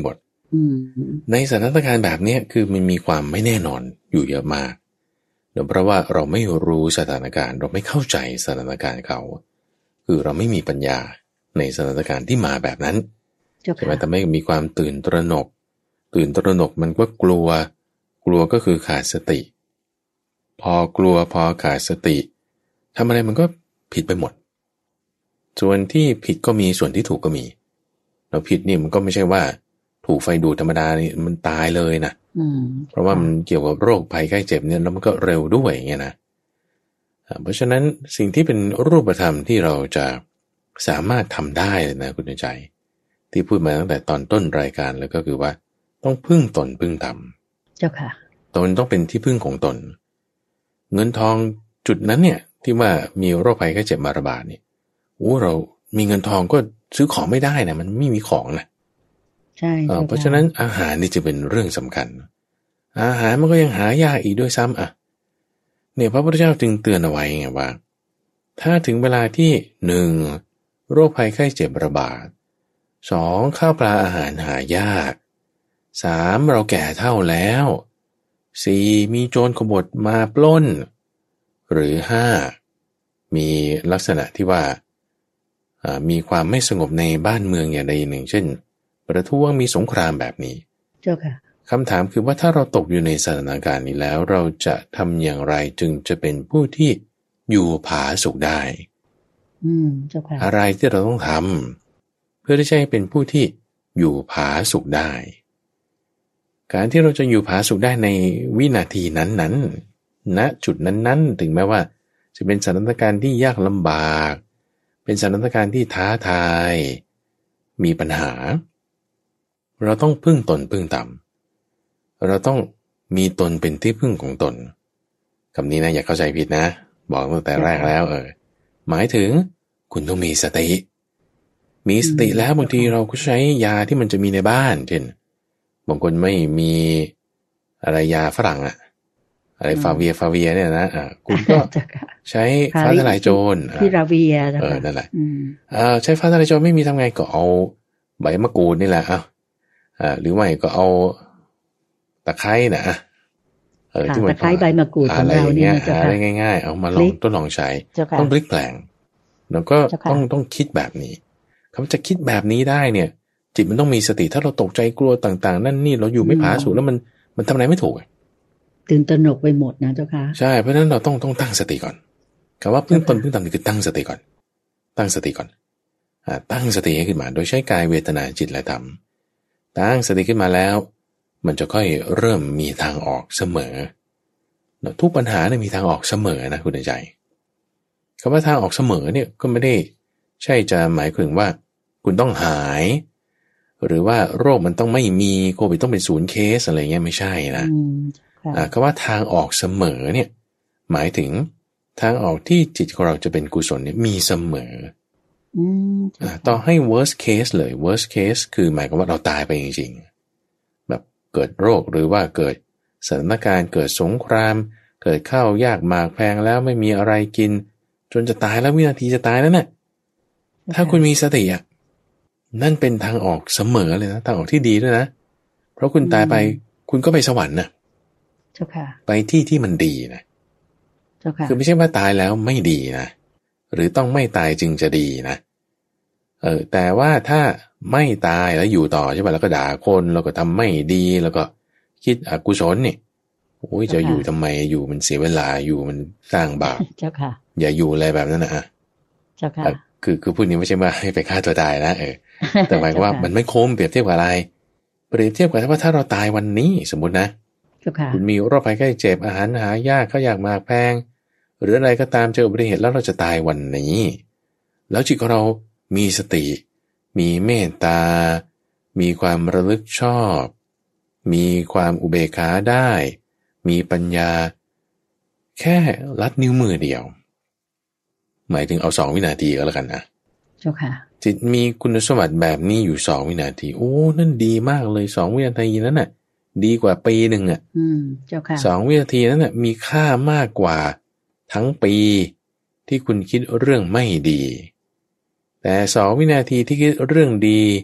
อืมในสถานการณ์แบบนี้คือมันมีความไม่แน่นอนอยู่เยอะมากเนื่องเพราะว่าเราไม่รู้สถานการณ์เราไม่เข้าใจสถานการณ์เขาคือเราไม่มีปัญญาในสถานการณ์ที่มาแบบนั้นใช่ไหมแต่ไม่มีความตื่นตระหนกตื่นตระหนกมันก็กลัวกลัวก็คือขาดสติพอกลัวพอขาดสติทำอะไรมันก็ผิดไปหมดส่วนที่ผิดก็มีส่วนที่ถูกก็มีเราผิดนี่มันก็ไม่ใช่ว่าถูกไฟดูดธรรมดานี่มันตายเลยนะเพราะว่ามันเกี่ยวกับโรคภัยไข้เจ็บเนี่ยแล้วมันก็เร็วด้วยอย่างเงี้ยนะเพราะฉะนั้นสิ่งที่เป็นรูปธรรมที่เราจะสามารถทำได้นะคุณใจที่พูดมาตั้งแต่ตอนต้นรายการแล้วก็คือว่าต้องพึ่งตนพึ่งธรรมเจ้าค่ะตนต้องเป็นที่พึ่งของตนเงินทองจุดนั้นเนี่ยที่ว่ามีโรคภัยไข้เจ็บมาระบาดเนี่ยโอ้เรามีเงินทองก็ซื้อของไม่ได้นะมันไม่มีของนะใช่เพราะฉะนั้นอาหารนี่จะเป็นเรื่องสำคัญอาหารมันก็ยังหายากอีกด้วยซ้ำอ่ะเนี่ยพระพุทธเจ้าจึงเตือนเอาไว้ไงว่าถ้าถึงเวลาที่หนึ่งโรคภัยไข้เจ็บระบาดสองข้าวปลาอาหารหายากสามเราแก่เท่าแล้วสี่มีโจรขบฏมาปล้นหรือห้ามีลักษณะที่ว่ามีความไม่สงบในบ้านเมืองอย่างใดหนึ่งเช่นประท้วงมีสงครามแบบนี้เจ้าค่ะคำถามคือว่าถ้าเราตกอยู่ในสถานการณ์นี้แล้วเราจะทำอย่างไรจึงจะเป็นผู้ที่อยู่ผาสุกได้อืมเจ้าค่ะอะไรที่เราต้องทำเพื่อที่จะให้เป็นผู้ที่อยู่ผาสุกได้การที่เราจะอยู่ผาสุกได้ในวินาทีนั้นๆณจุดนั้นๆถึงแม้ว่าจะเป็นสถานการณ์ที่ยากลำบากเป็นสถานการณ์ที่ท้าทายมีปัญหาเราต้องพึ่งตนพึ่งตนเราต้องมีตนเป็นที่พึ่งของตนคำนี้นะอย่าเข้าใจผิดนะบอกตั้งแต่แรกแล้วเออหมายถึงคุณต้องมีสติมีสติแล้วบางทีเราก็ใช้ยาที่มันจะมีในบ้านเช่นบางคนไม่มีอะไรยาฝรั่งอะอะไรฟาเวียฟาเวียเนี่ยนะอ่าคุณก็ใช้ฟ้าทลายโจรที่ราเวียเออนั่นแหละอ่าใช้ฟ้าทลายโจรไม่มีทำไงก็เอาใบมะกรูดนี่แหละอ่ะอ่าหรือไม่ก็เอาตะไคร้นะเออที่มันตะไคร้ใบมะกรูดของเราเนี่ยหาได้ง่ายๆเอามาลองทดลองใช้ต้องพลิกแปลงแล้วก็ต้องต้องคิดแบบนี้คำจะคิดแบบนี้ได้เนี่ยจิตมันต้องมีสติถ้าเราตกใจกลัวต่างๆนั่นนี่เราอยู่ไม่ผาสุกแล้วมันมันทำอะไรไม่ถูกตื่นตระหนกไปหมดนะเจ้าค่ะใช่เพราะฉะนั้นเราต้องต้องตั้งสติก่อนคำว่าพึ่งตนพึ่งธรรมนี่คือตั้งสติก่อนตั้งสติก่อนอ่าตั้งสติให้ขึ้นมาโดยใช้กายเวทนาจิตและธรรมตั้งสติขึ้นมาแล้วมันจะค่อยเริ่มมีทางออกเสมอทุกปัญหาเนี่ยมีทางออกเสมอนะคุณใจคำว่าทางออกเสมอเนี่ยก็ไม่ได้ใช่จะหมายถึงว่าคุณต้องหายหรือว่าโรคมันต้องไม่มีโควิดต้องเป็นศูนย์เคสอะไรเงี้ยไม่ใช่นะคำว่าทางออกเสมอเนี่ยหมายถึงทางออกที่จิตของเราจะเป็นกุศลเนี่ยมีเสมอต่อให้ worst case เลย worst case คือหมายความว่าเราตายไปจริงๆแบบเกิดโรคหรือว่าเกิดสถานการณ์เกิดสงครามเกิดข้าวยากหมากแพงแล้วไม่มีอะไรกินจนจะตายแล้ววินาทีจะตายแล้วน่ะถ้าคุณมีสติอ่ะนั่นเป็นทางออกเสมอเลยนะทางออกที่ดีด้วยนะเพราะคุณตายไปคุณก็ไปสวรรค์นะเจ้าค่ะไปที่ที่มันดีนะเจ้าค่ะคือไม่ใช่ว่าตายแล้วไม่ดีนะหรือต้องไม่ตายจึงจะดีนะเออแต่ว่าถ้าไม่ตายแล้วอยู่ต่อใช่ป่ะแล้วก็ด่าคนแล้วก็ทำไม่ดีแล้วก็คิดอกุศลนี่โอ้ยจะอยู่ทำไมอยู่มันเสียเวลาอยู่มันสร้างบาปเจ้าค่ะอย่าอยู่อะไรแบบนั้นนะอ่ะเจ้าค่ะคือคือพูดนี้ไม่ใช่ว่าให้ไปฆ่าตัวตายนะเออแต่หมายว่ามันไม่คุ้มเปรียบเทียบกับอะไรเปรียบเทียบกับว่าถ้าเราตายวันนี้สมมตินะคุณมีโรคภัยไข้เจ็บอาหารหายากข้าวยากหมากแพงหรืออะไรก็ตามเจออุบัติเหตุแล้วเราจะตายวันนี้แล้วจิตของเรามีสติมีเมตตามีความระลึกชอบมีความอุเบกขาได้มีปัญญาแค่ลัดนิ้วมือเดียวหมายถึงเอาสองวินาทีก็แล้วกันนะเจ้าค่ะจิตมีคุณสมบัติแบบนี้อยู่สองวินาทีโอ้นั่นดีมากเลยสองวินาทีนั้นน่ะดีกว่าปีหนึ่งอ่ะอืมเจ้าค่ะสองวินาทีนั้นน่ะมีค่ามากกว่าทั้งปีที่คุณคิดเรื่องไม่ดีแต่สองวินาทีที่คิดเรื่องดี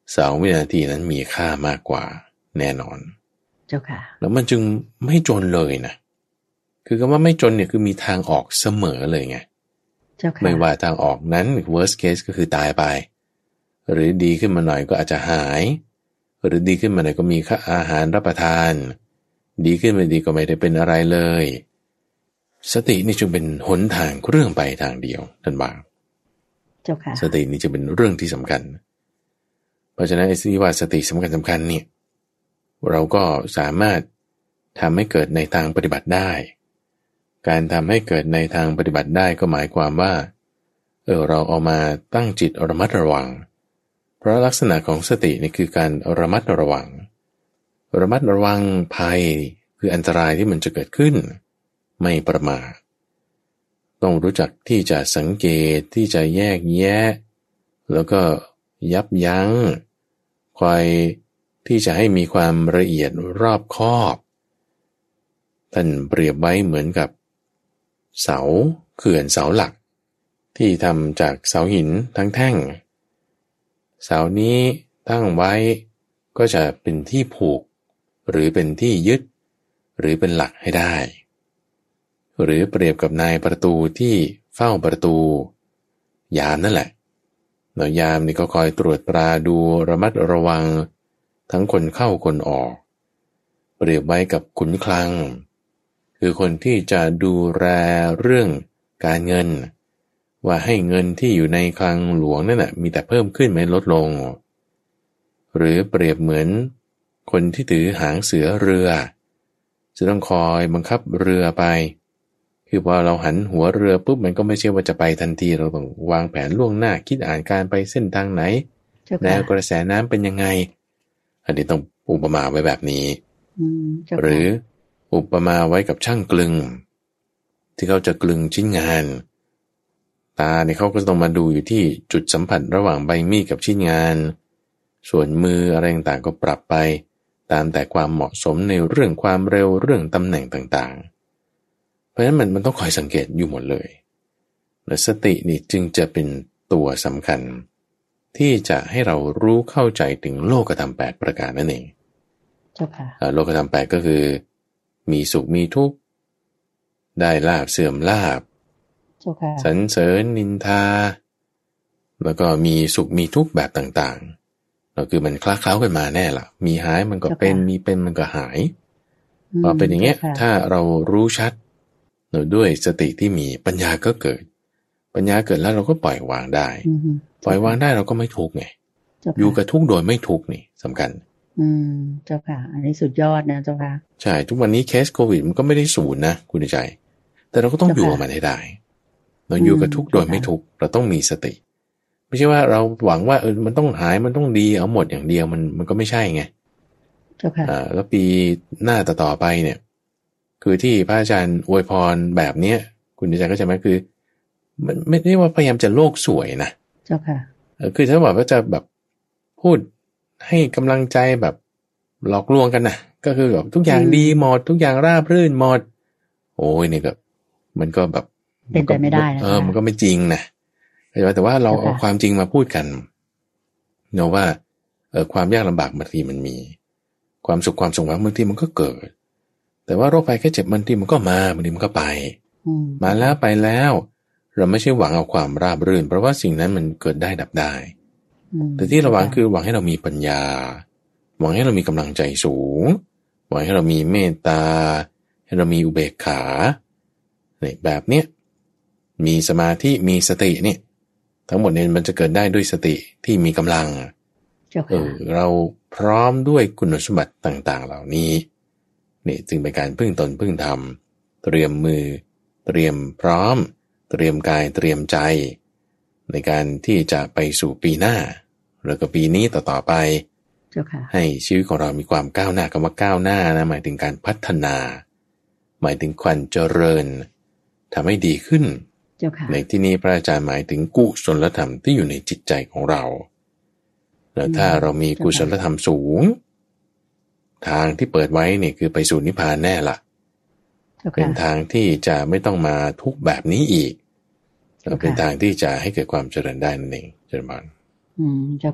สองวินาทีนั้นมีค่ามากกว่าแน่นอนเจ้าค่ะแล้วมันจึงไม่จนเลยนะคือคำว่าไม่จนเนี่ยคือมีทางออกเสมอเลยไงเจ้าค่ะไม่ว่าทางออกนั้น worst case ก็คือตายไปหรือดีขึ้นมาหน่อยก็อาจจะหายหรือดีขึ้นมาหน่อยก็มีค่าอาหารรับประทานดีขึ้นไม่ดีก็ไม่ได้เป็นอะไรเลยสตินี่จึงเป็นหนทางเรื่องไปทางเดียวท่านบ่าวเจ้าค่ะสตินี่จะเป็นเรื่องที่สำคัญเพราะฉะนั้นไอ้ที่ว่าสติสำคัญสำคัญเนี่ยเราก็สามารถทำให้เกิดในทางปฏิบัติได้การทำให้เกิดในทางปฏิบัติได้ก็หมายความว่าเออเราเอามาตั้งจิตระมัดระวังเพราะลักษณะของสตินี่คือการระมัดระวังระมัดระวังภัยคืออันตรายที่มันจะเกิดขึ้นไม่ประมาทต้องรู้จักที่จะสังเกตที่จะแยกแยะแล้วก็ยับยั้งคอยที่จะให้มีความละเอียดรอบคอบท่านเปรียบไว้เหมือนกับเสาเขื่อนเสาหลักที่ทำจากเสาหินทั้งแท่งเสานี้ตั้งไว้ก็จะเป็นที่ผูกหรือเป็นที่ยึดหรือเป็นหลักให้ได้หรือเปรียบกับนายประตูที่เฝ้าประตูยามนั่นแหละเนาะยามนี่ก็คอยตรวจตราดูระมัดระวังทั้งคนเข้าคนออกเปรียบไว้กับขุนคลังคือคนที่จะดูแลเรื่องการเงินว่าให้เงินที่อยู่ในคลังหลวงนั่นน่ะมีแต่เพิ่มขึ้นไม่ลดลงหรือเปรียบเหมือนคนที่ถือหางเสือเรือจะต้องคอยบังคับเรือไปคือพอเราหันหัวเรือปุ๊บมันก็ไม่ใช่ว่าจะไปทันทีเราต้องวางแผนล่วงหน้าคิดอ่านการไปเส้นทางไหนแนวกระแสน้ำเป็นยังไงอันนี้ต้องอุปมาไว้แบบนี้หรืออุปมาไว้กับช่างกลึงที่เขาจะกลึงชิ้นงานตาเนี่ยเขาก็ต้องมาดูอยู่ที่จุดสัมผัสระหว่างใบมีดกับชิ้นงานส่วนมืออะไรต่างๆก็ปรับไปตามแต่ความเหมาะสมในเรื่องความเร็วเรื่องตำแหน่งต่างๆเพราะฉะนั้นมันมันต้องคอยสังเกตอยู่หมดเลยและสตินี่จึงจะเป็นตัวสำคัญที่จะให้เรารู้เข้าใจถึงโลกธรรมแปดประการนั่นเองเจ้าค่ะโลกธรรมแปดก็คือมีสุขมีทุกข์ได้ลาภเสื่อมลาภสรรเสริญนินทาแล้วก็มีสุขมีทุกข์แบบต่างๆเราคือมันคล้าเคล้ากันมาแน่ล่ะมีหายมันก็เป็นมีเป็นมันก็หายพอเป็นอย่างเงี้ยถ้าเรารู้ชัดเราด้วยสติที่มีปัญญาก็เกิดปัญญาเกิดแล้วเราก็ปล่อยวางได้ปล่อยวางได้เราก็ไม่ทุกข์ไงอยู่กับทุกข์โดยไม่ทุกข์นี่สำคัญอืมเจ้าค่ะอันนี้สุดยอดนะเจ้าค่ะใช่ทุกวันนี้เคสโควิดมันก็ไม่ได้ศูนย์นะคุณใจแต่เราก็ต้องอยู่กับมันให้ได้เราอยู่กับทุกข์โดยไม่ทุกข์เราต้องมีสติไม่ใช่ว่าเราหวังว่าเออมันต้องหายมันต้องดีเอาหมดอย่างเดียวมันมันก็ไม่ใช่ไงเจ้าค่ะอ่าแล้วปีหน้าต่อๆไปเนี่ยคือที่พระอาจารย์อวยพรแบบเนี้ยคุณใจก็จะไหมคือมันไม่ได้ว่าพยายามจะโลกสวยนะเจ้าค่ะเออคือถ้าบอกว่าจะแบบพูดให้กำลังใจแบบหลอกลวงกันนะก็คือแบบทุกอย่างดีหมดทุกอย่างราบรื่นหมดโอ้ยนี่ก็มันก็แบบเป็นไปไม่ได้นะเออมันก็ไม่จริงนะแต่ว่าเราเอาความจริงมาพูดกันเนาะว่าเออความยากลำบากบางทีมันมีความสุขความสมหวังบางทีมันก็เกิดแต่ว่าโรคภัยแค่เจ็บบางทีมันก็มาบางทีมันก็ไปมาแล้วไปแล้วเราไม่ใช่หวังเอาความราบรื่นเพราะว่าสิ่งนั้นมันเกิดได้ดับได้แต่ที่เราหวังคือหวังให้เรามีปัญญาหวังให้เรามีกำลังใจสูงหวังให้เรามีเมตตาให้เรามีอุเบกขาเนี่ยแบบเนี้ยมีสมาธิมีสติเนี่ยทั้งหมดเนี่ยมันจะเกิดได้ด้วยสติที่มีกำลังเออเราพร้อมด้วยคุณสมบัติต่างๆเหล่านี้นี่จึงเป็นการพึ่งตนพึ่งธรรมเตรียมมือเตรียมพร้อมเตรียมกายเตรียมใจในการที่จะไปสู่ปีหน้าแล้วก็ปีนี้ต่อๆไปให้ชีวิตของเรามีความก้าวหน้าคำว่าก้าวหน้านะหมายถึงการพัฒนาหมายถึงความเจริญทำให้ดีขึ้นในที่นี้พระอาจารย์หมายถึงกุศลธรรมที่อยู่ในจิตใจของเราแล้วถ้าเรามีกุศลธรรมสูงทางที่เปิดไว้เนี่ยคือไปสู่นิพพานแน่ละเป็นทางที่จะไม่ต้องมาทุกข์แบบนี้อีกเป็นทางที่จะให้เกิดความเจริญได้นั่นเองเจริญพรอืมเจ้าค่ะ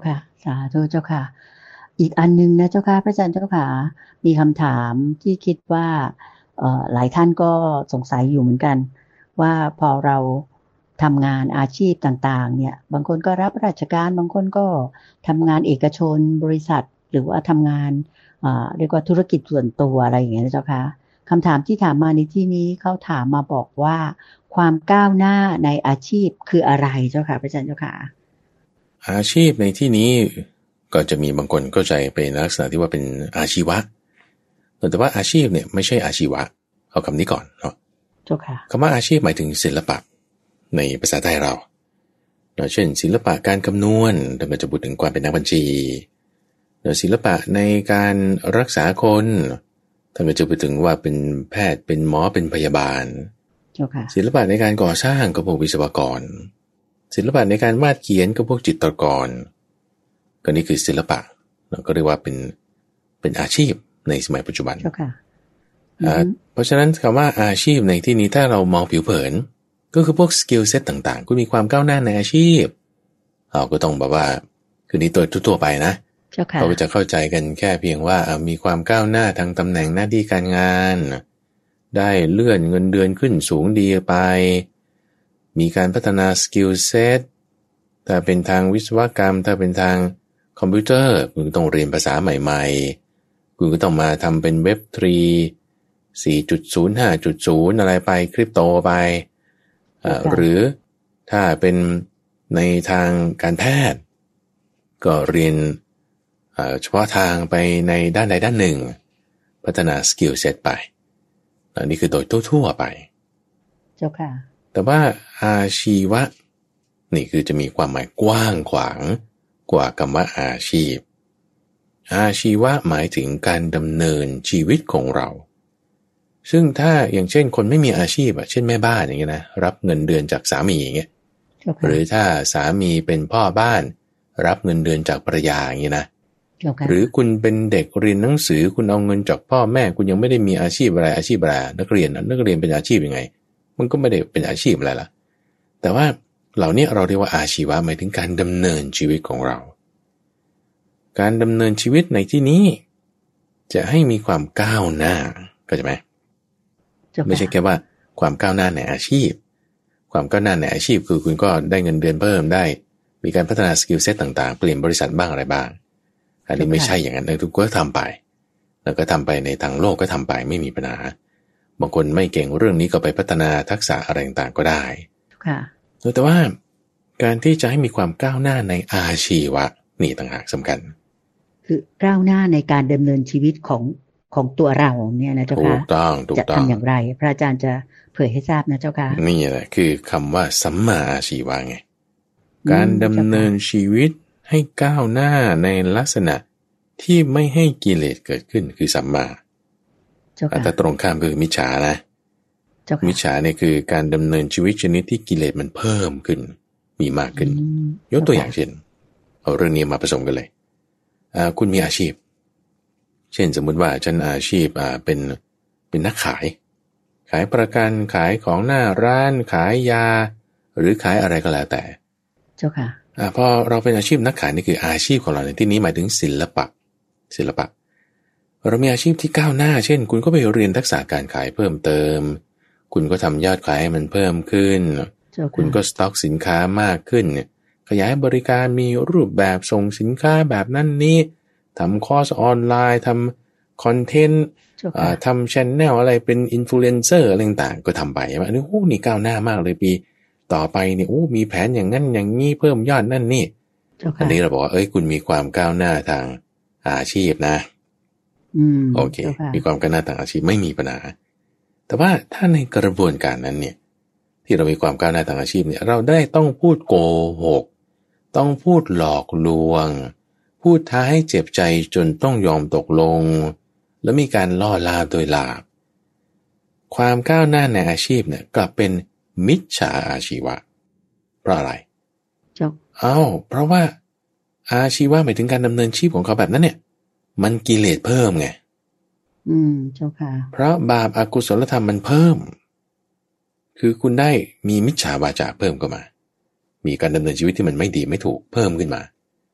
สาธุเจ้าค่ะอีกอันนึงนะเจ้าค่ะพระอาจารย์เจ้าค่ะมีคำถามที่คิดว่าเอ่อหลายท่านก็สงสัยอยู่เหมือนกันว่าพอเราทำงานอาชีพต่างๆเนี่ยบางคนก็รับราชการบางคนก็ทำงานเอกชนบริษัทหรือว่าทำงานเอ่อเรียกว่าธุรกิจส่วนตัวอะไรอย่างเงี้ยนะเจ้าค่ะคำถามที่ถามมาในที่นี้เขาถามมาบอกว่าความก้าวหน้าในอาชีพคืออะไรเจ้าค่ะพระอาจารย์เจ้าค่ะอาชีพในที่นี้ก็จะมีบางคนเข้าใจเป็นลักษณะที่ว่าเป็นอาชีวะแต่ว่าอาชีพเนี่ยไม่ใช่อาชีวะเอาคำนี้ก่อนเนาะเจ้าค่ะคำว่าอาชีพหมายถึงศิลปะในภาษาไทยเราเช่นศิลปะการคำนวณแต่มันจะพูดถึงความเป็นนักบัญชีศิลปะในการรักษาคนท่านก็จะพูดถึงว่าเป็นแพทย์เป็นหมอเป็นพยาบาลศิลปะในการก่อสร้างก็พวกวิศวกรศิลปะในการวาดเขียนก็พวกจิตรกรก็นี่คือศิลปะเราก็เรียกว่าเป็นเป็นอาชีพในสมัยปัจจุบันเพราะฉะนั้นคำว่าอาชีพในที่นี้ถ้าเรามองผิวเผินก็คือพวกสกิลเซ็ตต่างๆคุณมีความก้าวหน้าในอาชีพเราก็ต้องแบบว่าคือนี้ตัวทั่วๆไปนะเขาก็จะเข้าใจกันแค่เพียงว่ามีความก้าวหน้าทางตำแหน่งหน้าที่การงานได้เลื่อนเงินเดือนขึ้นสูงดีไปมีการพัฒนาสกิลเซ็ตถ้าเป็นทางวิศวกรรมถ้าเป็นทางคอมพิวเตอร์คุณต้องเรียนภาษาใหม่ๆคุณก็ต้องมาทำเป็นเว็บทรี สี่จุดศูนย์ ห้าจุดศูนย์ อะไรไปคริปโตไปหรือถ้าเป็นในทางการแพทย์ก็เรียนเฉพาะทางไปในด้านใดด้านหนึ่งพัฒนาสกิลเซ็ตไปอันนี้คือโดยทั่วๆไปเจ้าค่ะแต่ว่าอาชีวะนี่คือจะมีความหมายกว้างขวางกว่าคำว่าอาชีพอาชีวะหมายถึงการดำเนินชีวิตของเราซึ่งถ้าอย่างเช่นคนไม่มีอาชีพอ่ะเช่นแม่บ้านอย่างเงี้ยนะรับเงินเดือนจากสามีอย่างเงี้ยหรือถ้าสามีเป็นพ่อบ้านรับเงินเดือนจากภรรยาอย่างเงี้ยนะหรือคุณเป็นเด็กเรียนหนังสือคุณเอาเงินจากพ่อแม่คุณยังไม่ได้มีอาชีพอะไรอาชีพอะไรนักเรียนนักเรียนเป็นอาชีพยังไงมันก็ไม่ได้เป็นอาชีพอะไรล่ะแต่ว่าเหล่านี้เราเรียกว่าอาชีวะหมายถึงการดำเนินชีวิตของเราการดำเนินชีวิตในที่นี้จะให้มีความก้าวหน้าเข้าใจไหมไม่ใช่แค่ว่าความก้าวหน้าในอาชีพความก้าวหน้าในอาชีพคือคุณก็ได้เงินเดือนเพิ่มได้มีการพัฒนาสกิลเซ็ตต่างๆเปลี่ยนบริษัทบ้างอะไรบ้างอันนี้ไม่ใช่อย่างนั้นทุกคนก็ทำไปแล้วก็ทำไปในทางโลกก็ทำไปไม่มีปัญหาบางคนไม่เก่งเรื่องนี้ก็ไปพัฒนาทักษะอะไรต่างๆก็ได้ค่ะแต่ว่าการที่จะให้มีความก้าวหน้าในอาชีวะนี่ต่างหากสำคัญคือก้าวหน้าในการดำเนินชีวิตของของตัวเราเนี่ยนะเจ้าค่ะถูกต้องถูกต้องจะทำอย่างไรพระอาจารย์จะเผยให้ทราบนะเจ้าค่ะนี่แหละคือคำว่าสัมมาอาชีวะไงการดำเนินชีวิตให้ก้าวหน้าในลักษณะที่ไม่ให้กิเลสเกิดขึ้นคือสัมมาแต่ตรงข้ามคือมิจฉานะมิจฉาเนี่ยคือการดำเนินชีวิตชนิดที่กิเลสมันเพิ่มขึ้นมีมากขึ้นยกตัวอย่างเช่นเอาเรื่องนี้มาผสมกันเลยคุณมีอาชีพเช่นสมมุติว่าฉันอาชีพเป็นเป็นนักขายขายประกันขายของหน้าร้านขายยาหรือขายอะไรก็แล้วแต่เจ้าค่ะอ่าพอเราเป็นอาชีพนักขายนี่คืออาชีพของเราในที่นี้หมายถึงศิลปะศิลปะเรามีอาชีพที่ก้าวหน้าเช่นคุณก็ไปเรียนทักษะการขายเพิ่มเติมคุณก็ทำยอดขายให้มันเพิ่มขึ้นคุณก็สต็อกสินค้ามากขึ้นขยายบริการมีรูปแบบส่งสินค้าแบบนั้นนี้ทำคอร์สออนไลน์ทำคอนเทนต์ทำชแนลอะไรเป็นอินฟลูเอนเซอร์อะไรต่างๆก็ทำไปใช่ไหมนี่โอ้นี่ก้าวหน้ามากเลยปีต่อไปเนี่ยโอ้มีแผนอย่างนั้นอย่างนี้เพิ่มยอดนั่นนี่อันนี้เราบอกว่าเอ้ยคุณมีความก้าวหน้าทางอาชีพนะโอเคมีความก้าวหน้าทางอาชีพไม่มีปัญหาแต่ว่าถ้าในกระบวนการนั้นเนี่ยที่เรามีความก้าวหน้าทางอาชีพเนี่ยเราได้ต้องพูดโกหกต้องพูดหลอกลวงพูดท้าให้เจ็บใจจนต้องยอมตกลงแล้วมีการล่อลาบโดยลาบความก้าวหน้าในอาชีพเนี่ยกลับเป็นมิจฉาอาชีวะเพราะอะไรเอ้าเพราะว่าอาชีวะหมายถึงการดำเนินชีพของเขาแบบนั้นเนี่ยมันกิเลสเพิ่มไงอืมเจ้าค่ะเพราะบาปอกุศลธรรมมันเพิ่มคือคุณได้มีมิจฉาวาจาเพิ่มเข้ามามีการดำเนินชีวิตที่มันไม่ดีไม่ถูกเพิ่มขึ้นมา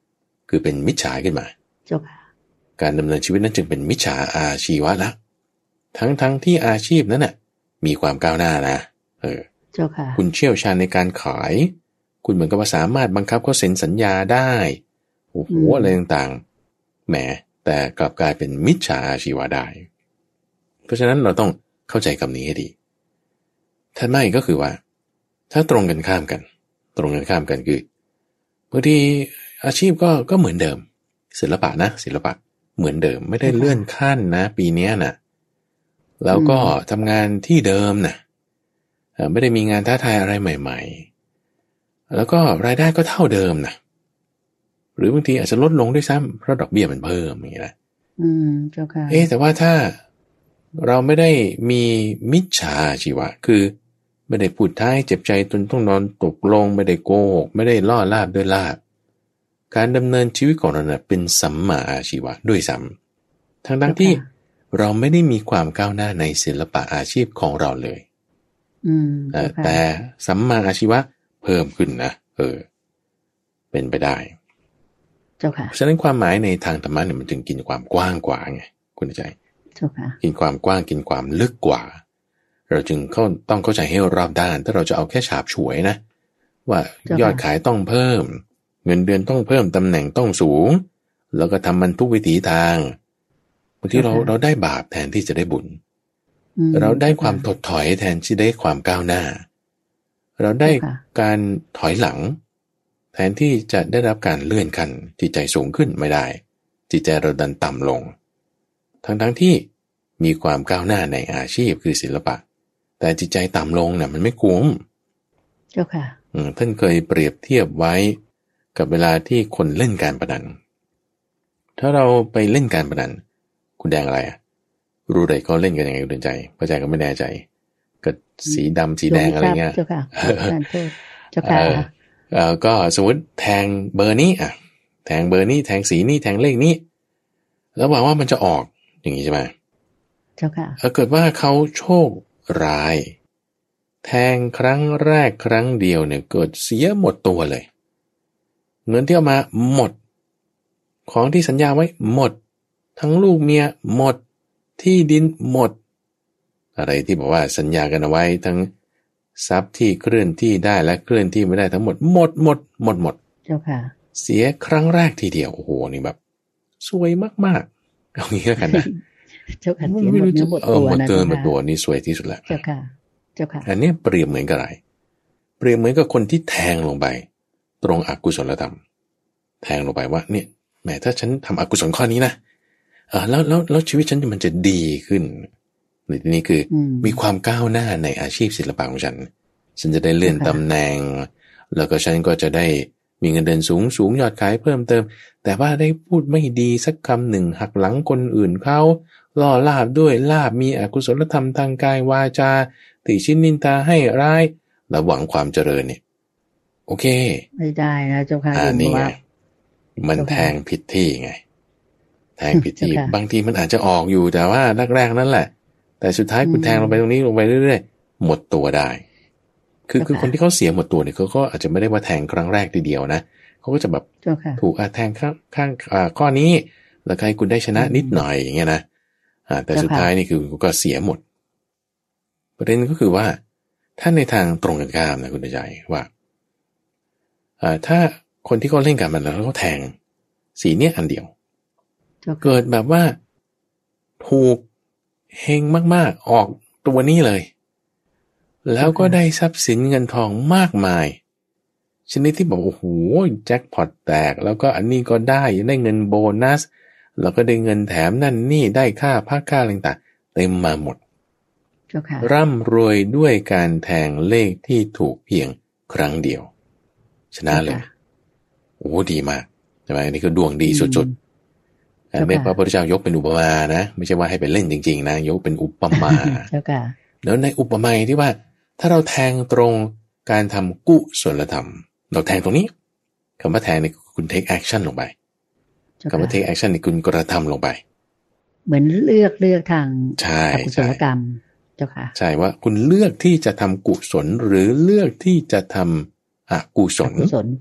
คือเป็นมิจฉาขึ้นมาเจ้าค่ะการดำเนินชีวิตนั้นจึงเป็นมิจฉาอาชีวะละทั้งทั้งที่อาชีพนั้นน่ะมีความก้าวหน้านะเออเจ้าค่ะคุณเชี่ยวชาญในการขายคุณเหมือนกับว่าสามารถบังคับเขาเซ็นสัญญาได้โอ้โหอะไรต่างๆแหมแต่กลับกลายเป็นมิจฉาอาชีวะได้เพราะฉะนั้นเราต้องเข้าใจคำนี้ให้ดีถ้าไม่ก็คือว่าถ้าตรงกันข้ามกันตรงกันข้ามกันคือบางทีอาชีพก็ก็เหมือนเดิมศิลปะนะศิลปะเหมือนเดิมไม่ได้เลื่อนขั้นนะปีนี้นะแล้วก็ทำงานที่เดิมนะไม่ได้มีงานท้าทายอะไรใหม่ๆแล้วก็รายได้ก็เท่าเดิมนะหรือบางทีอาจจะลดลงด้วยซ้ำเพราะดอกเบี้ยมันเพิ่มอย่างนี้นะอืมเจ้าค่ะเอ๊ะแต่ว่าถ้าเราไม่ได้มีมิจฉาชีวะคือไม่ได้พูดท้ายเจ็บใจจนต้องนอนตกลงไม่ได้โกหกไม่ได้ล่อลาบด้วยลาบการดำเนินชีวิตของเราเนี่ยเป็นสัมมาอาชีวะด้วยซ้ำทั้งทั้งที่เราไม่ได้มีความก้าวหน้าในศิลปะอาชีพของเราเลยอืมแต่สัมมาอาชีวะเพิ่มขึ้นนะเออเป็นไปได้เจ้าค่ะฉะนั้นความหมายในทางธรรมะเนี่ยมันจึงกินความกว้างกว่าไงคุณใจเจ้าค่ะกินความกว้างกินความลึกกว่าเราจึงเข้าต้องเข้าใจให้รอบด้านถ้าเราจะเอาแค่ฉาบฉวยนะว่ายอดขายต้องเพิ่มเงินเดือนต้องเพิ่มตำแหน่งต้องสูงแล้วก็ทำมันทุกวิถีทางบางทีเราเราได้บาปแทนที่จะได้บุญเราได้ความถดถอยแทนที่ได้ความก้าวหน้าเราได้การถอยหลังแทนที่จะได้รับการเลื่อนขั้นจิตใจสูงขึ้นไม่ได้จิตใจเราดันต่ำลงทั้งทั้งที่มีความก้าวหน้าในอาชีพคือศิลปะแต่จิตใจต่ำลงเนี่ยมันไม่คุ้มเจ้าค่ะท่านเคยเปรียบเทียบไว้กับเวลาที่คนเล่นการพนันถ้าเราไปเล่นการพนันคุณแดงอะไรอ่ะรู้ได้เขาเล่นกันยังไงคุณเดินใจพระใจก็ไม่แน่ใจก็สีดำสีแดงอะไรเงี้ยเจ้าค่ะเจ้าค่ะเออก็สมมติแทงเบอร์นี้อ่ะแทงเบอร์นี้แทงสีนี้แทงเลขนี้แล้วหวังว่ามันจะออกอย่างนี้ใช่ไหมเจ้าค่ะถ้าเกิดว่าเขาโชคร้ายแทงครั้งแรกครั้งเดียวเนี่ยเกิดเสียหมดตัวเลยเงินที่เอามาหมดของที่สัญญาไว้หมดทั้งลูกเมียหมดที่ดินหมดอะไรที่บอกว่าสัญญากันเอาไว้ทั้งทรัพย์ที่เคลื่อนที่ได้และเคลื่อนที่ไม่ได้ทั้งหมดหมดหมดหมดหมดเจ้าค่ะเสียครั้งแรกทีเดียวโอ้โหนี่แบบสวยมากๆเอางี้แล้วกันนะเจ้าค่ะเสียหมดเนื้อหมดตัวนะเจ้าค่ะหมดตัวนี่สวยที่สุดแล้วเจ้าค่ะเจ้าค่ะอันนี้เปรียบเหมือนกับอะไรเปรียบเหมือนกับคนที่แทงลงไปตรงอกุศลธรรมแทงลงไปว่าเนี่ยแหมถ้าฉันทำอกุศลข้อนี้นะเออแล้วแล้วแล้วชีวิตฉันมันจะดีขึ้นในที่นี้คือมีความก้าวหน้าในอาชีพศิลปะของฉันฉันจะได้เลื่อนตำแหน่งแล้วก็ฉันก็จะได้มีเงินเดือนสูงสูงยอดขายเพิ่มเติมแต่ว่าได้พูดไม่ดีสักคำหนึ่งหักหลังคนอื่นเขาล่อลาบด้วยลาบมีอกุศลธรรมทางกายวาจาติชินนินทาให้ร้ายแล้วหวังความเจริญเนี่ยโอเคไม่ได้นะเจ้าค่ะอันนี้ไงมันแทงผิดที่ไงแทงผิดที่บางทีมันอาจจะออกอยู่แต่ว่าแรกๆนั่นแหละแต่สุดท้ายคุณแทงลงไปตรงนี้ลงไปเรื่อยๆหมดตัวได้คือคือคนที่เขาเสียหมดตัวเนี่ยเขาก็อาจจะไม่ได้ว่าแทงครั้งแรกทีเดียวนะเขาก็จะแบบถูกแทงข้างข้างข้อนี้แล้วให้คุณได้ชนะนิดหน่อยอย่างเงี้ยนะแต่สุดท้ายนี่คือก็เสียหมดประเด็นก็คือว่าถ้าในทางตรงกันข้ามนะคุณใจว่าถ้าคนที่เขาเล่นกันมันแล้วเขาแทงสีเนี้ยอันเดียวเกิดแบบว่าถูกเฮงมากๆออกตัวนี้เลยแล้วก็ได้ทรัพย์สินเงินทองมากมายชนิดที่บอกโอ้โหแจ็คพอตแตกแล้วก็อันนี้ก็ได้ได้เงินโบนัสแล้วก็ได้เงินแถมนั่นนี่ได้ค่าพักค่าอะไรต่างๆเต็มมาหมดร่ำรวยด้วยการแทงเลขที่ถูกเพียงครั้งเดียวชนะเลยโอ้ดีมากใช่ไหมนี่คือดวงดีสุดๆแต่พระพุทธเจ้ายกเป็นอุปมานะไม่ใช่ว่าให้ไปเล่นจริงๆนะยกเป็นอุปมาแล้วในอุปมาที่ว่าถ้าเราแทงตรงการทำกุศลธรรมเราแทงตรงนี้คำว่าแทงนี่คุณ take action ลงไปคำว่า take action นี่คุณกระทำลงไปเหมือนเลือกเลือกทางอกุศลกรรมเจ้าค่ะใช่ว่าคุณเลือกที่จะทำกุศลหรือเลือกที่จะทำอกุศล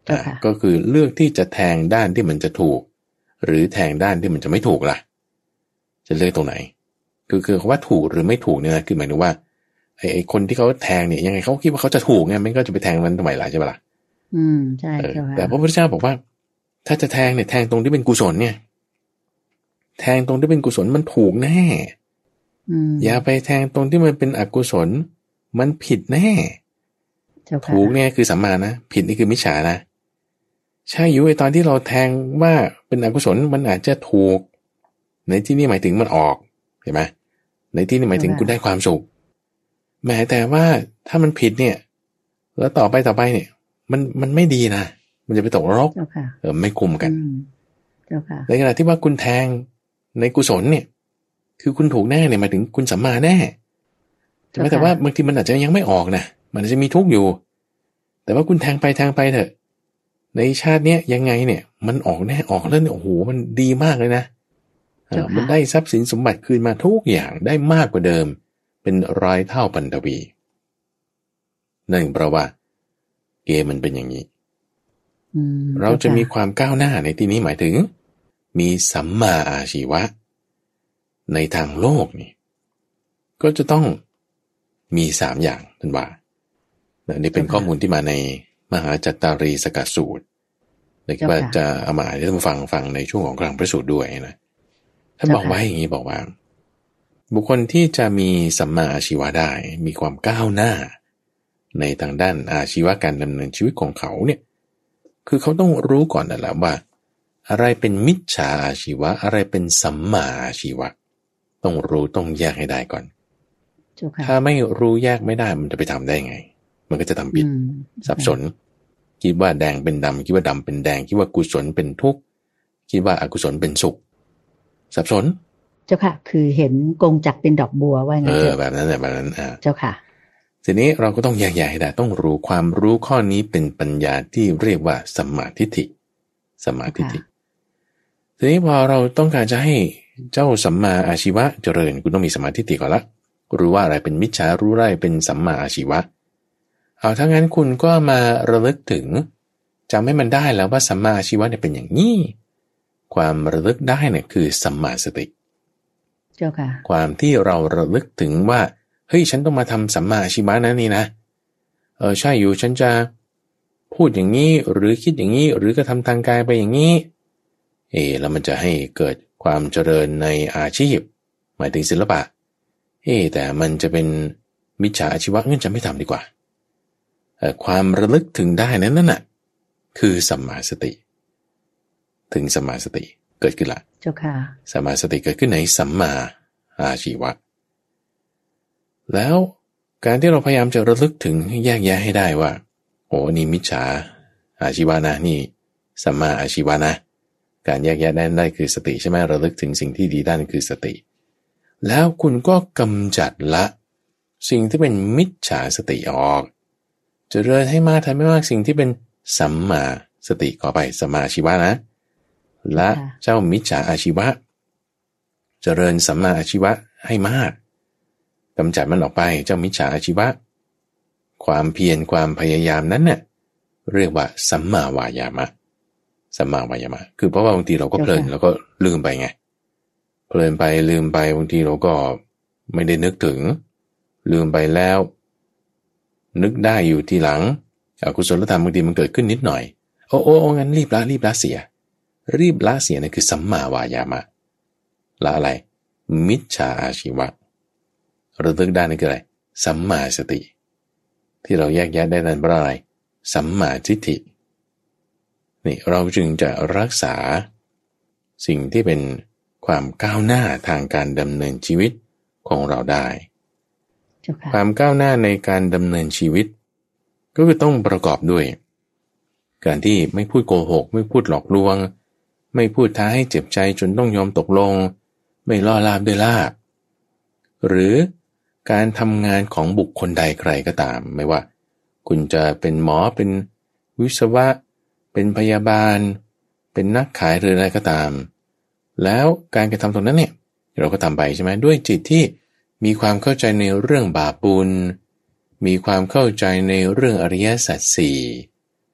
อ่าก็คือเลือกที่จะแทงด้านที่มันจะถูกหรือแทงด้านที่มันจะไม่ถูกล่ะจะเลือกตรงไหนคือคือคำว่าถูกหรือไม่ถูกเนี่ยนะคือหมายถึงว่าไอ้ไอ้คนที่เขาแทงเนี่ยยังไงเขาคิดว่าเขาจะถูกไงมันก็จะไปแทงมันทำไมล่ะใช่ปะล่ะอืมใช่เจ้าค่ะแต่พระพุทธเจ้าบอกว่าถ้าจะแทงเนี่ยแทงตรงที่เป็นกุศลเนี่ยแทงตรงที่เป็นกุศลมันถูกแน่อย่าไปแทงตรงที่มันเป็นอกุศลมันผิดแน่ถูกเนี่ยคือสัมมานะผิดนี่คือมิจฉานะใช่อยู่ไอตอนที่เราแทงว่าเป็นอกุศลมันอาจจะถูกในที่นี้หมายถึงมันออกเห็นไหมในที่นี้หมายถึงคุณได้ความสุขแม้แต่ว่าถ้ามันผิดเนี่ยแล้วต่อไปต่อไปเนี่ยมันมันไม่ดีนะมันจะไปตกนรกเออไม่คุมกันในขณะที่ว่าคุณแทงในกุศลเนี่ยคือคุณถูกแน่เนี่ยหมายถึงคุณสัมมาแน่ใช่ไหมแต่ว่าบางทีมันอาจจะยังไม่ออกนะมันอาจจะมีทุกข์อยู่แต่ว่าคุณแทงไปแทงไปเถอะในชาติเนี้ยยังไงเนี่ยมันออกแน่ออกแล้วเนี่ยโอ้โหมันดีมากเลยนะมันได้ทรัพย์สินสมบัติคืนมาทุกอย่างได้มากกว่าเดิมเป็นร้อยเท่าพันทวีนั่นเพราะว่าเกมมันเป็นอย่างนี้เราจะมีความก้าวหน้าในที่นี้หมายถึงมีสัมมาอาชีวะในทางโลกนี่ก็จะต้องมีสามอย่างท่านว่านี่เป็นข้อมูลที่มาในมหาจัตตารีสกัดสูตรเลยคิดว่าจะเอามาให้ท่านฟังฟังในช่วงของกลางพระสูตรด้วยนะท่านบอกไว้อย่างนี้บอกว่าบุคคลที่จะมีสัมมาอาชีวะได้มีความก้าวหน้าในทางด้านอาชีวะการดำเนินชีวิตของเขาเนี่ยคือเขาต้องรู้ก่อนนั่นแหละว่าอะไรเป็นมิจฉาอาชีวะอะไรเป็นสัมมาอาชีวะต้องรู้ต้องแยกให้ได้ก่อนถ้าไม่รู้แยกไม่ได้มันจะไปทำได้ไงมันก็จะทำผิดสับสนคิดว่าแดงเป็นดำคิดว่าดำเป็นแดงคิดว่ากุศลเป็นทุกข์คิดว่าอกุศลเป็นสุขสับสนเจ้าค่ะคือเห็นกงจักรเป็นดอกบัวว่าไงเออแบบนั้นแหละแบบนั้นอ่าเจ้าค่ะทีนี้เราก็ต้องแยกแยะให้ได้ต้องรู้ความรู้ข้อนี้เป็นปัญญาที่เรียกว่าสัมมาทิฏฐิสัมมาทิฏฐิทีนี้พอเราต้องการจะให้เจ้าสัมมาอาชีวะเจริญคุณต้องมีสัมมาทิฏฐิก่อนละรู้ว่าอะไรเป็นมิจฉารู้อะไรเป็นสัมมาอาชีวะเอาถ้างั้นคุณก็มาระลึกถึงจำให้มันได้แล้วว่าสัมมาอาชีวะเนี่ยเป็นอย่างนี้ความระลึกได้เนี่ยคือสัมมาสติเจ้าค่ะความที่เราระลึกถึงว่าเฮ้ยฉันต้องมาทำสัมมาอาชีวะนะนี่นะเออใช่อยู่ฉันจะพูดอย่างนี้หรือคิดอย่างนี้หรือกระทำทางกายไปอย่างนี้เออแล้วมันจะให้เกิดความเจริญในอาชีพหมายถึงศิลปะเออแต่มันจะเป็นมิจฉาอาชีวะงั้นจะไม่ทำดีกว่าความระลึกถึงได้นั้นน่ะคือสัมมาสติถึงสัมมาสติเกิดขึ้นละเจ้าค่ะสัมมาสติเกิดขึ้นในสัมมาอาชีวะแล้วการที่เราพยายามจะระลึกถึงแยกแยะให้ได้ว่าโอ้นี่มิจฉาอาชีวะนะนี่สัมมาอาชีวะนะการแยกแยะได้ได้คือสติใช่ไหมระลึกถึงสิ่งที่ดีได้นั่นคือสติแล้วคุณก็กำจัดละสิ่งที่เป็นมิจฉาสติออกเจริญให้มากทำให้มากสิ่งที่เป็นสัมมาสติขอไปสัมมาอาชีวะนะและเจ้ามิจฉาอาชีวะเจริญสัมมาอาชีวะให้มากกำจัดมันออกไปเจ้ามิจฉาอาชีวะความเพียรความพยายามนั้นเนี่ยเรียกว่าสัมมาวายามะสัมมาวายามะคือเพราะว่าบางทีเราก็เพลินแล้วก็ลืมไปไงเพลินไปลืมไปบางทีเราก็ไม่ได้นึกถึงลืมไปแล้วนึกได้อยู่ทีหลังอกุศลธรรมบางทีมันเกิดขึ้นนิดหน่อยโอ้โอ้งั้นรีบละรีบละเสียรีบละเสียนั่นคือสัมมาวายามะละอะไรมิจฉาอาชีวะระลึกได้นั่นคืออะไรสัมมาสติที่เราแยกแยะได้นั้นเพราะอะไรสัมมาทิฏฐินี่เราจึงจะรักษาสิ่งที่เป็นความก้าวหน้าทางการดำเนินชีวิตของเราได้ความก้าวหน้าในการดำเนินชีวิตก็คือต้องประกอบด้วยการที่ไม่พูดโกหกไม่พูดหลอกลวงไม่พูดท้าให้เจ็บใจจนต้องยอมตกลงไม่ล่อลาบด้วยลาบหรือการทำงานของบุคคลใดใครก็ตามไม่ว่าคุณจะเป็นหมอเป็นวิศวะเป็นพยาบาลเป็นนักขายหรืออะไรก็ตามแล้วการกระทำตรงนั้นเนี่ยเราก็ทำไปใช่ไหมด้วยจิตที่มีความเข้าใจในเรื่องบาปบุญมีความเข้าใจในเรื่องอริยสัจสี่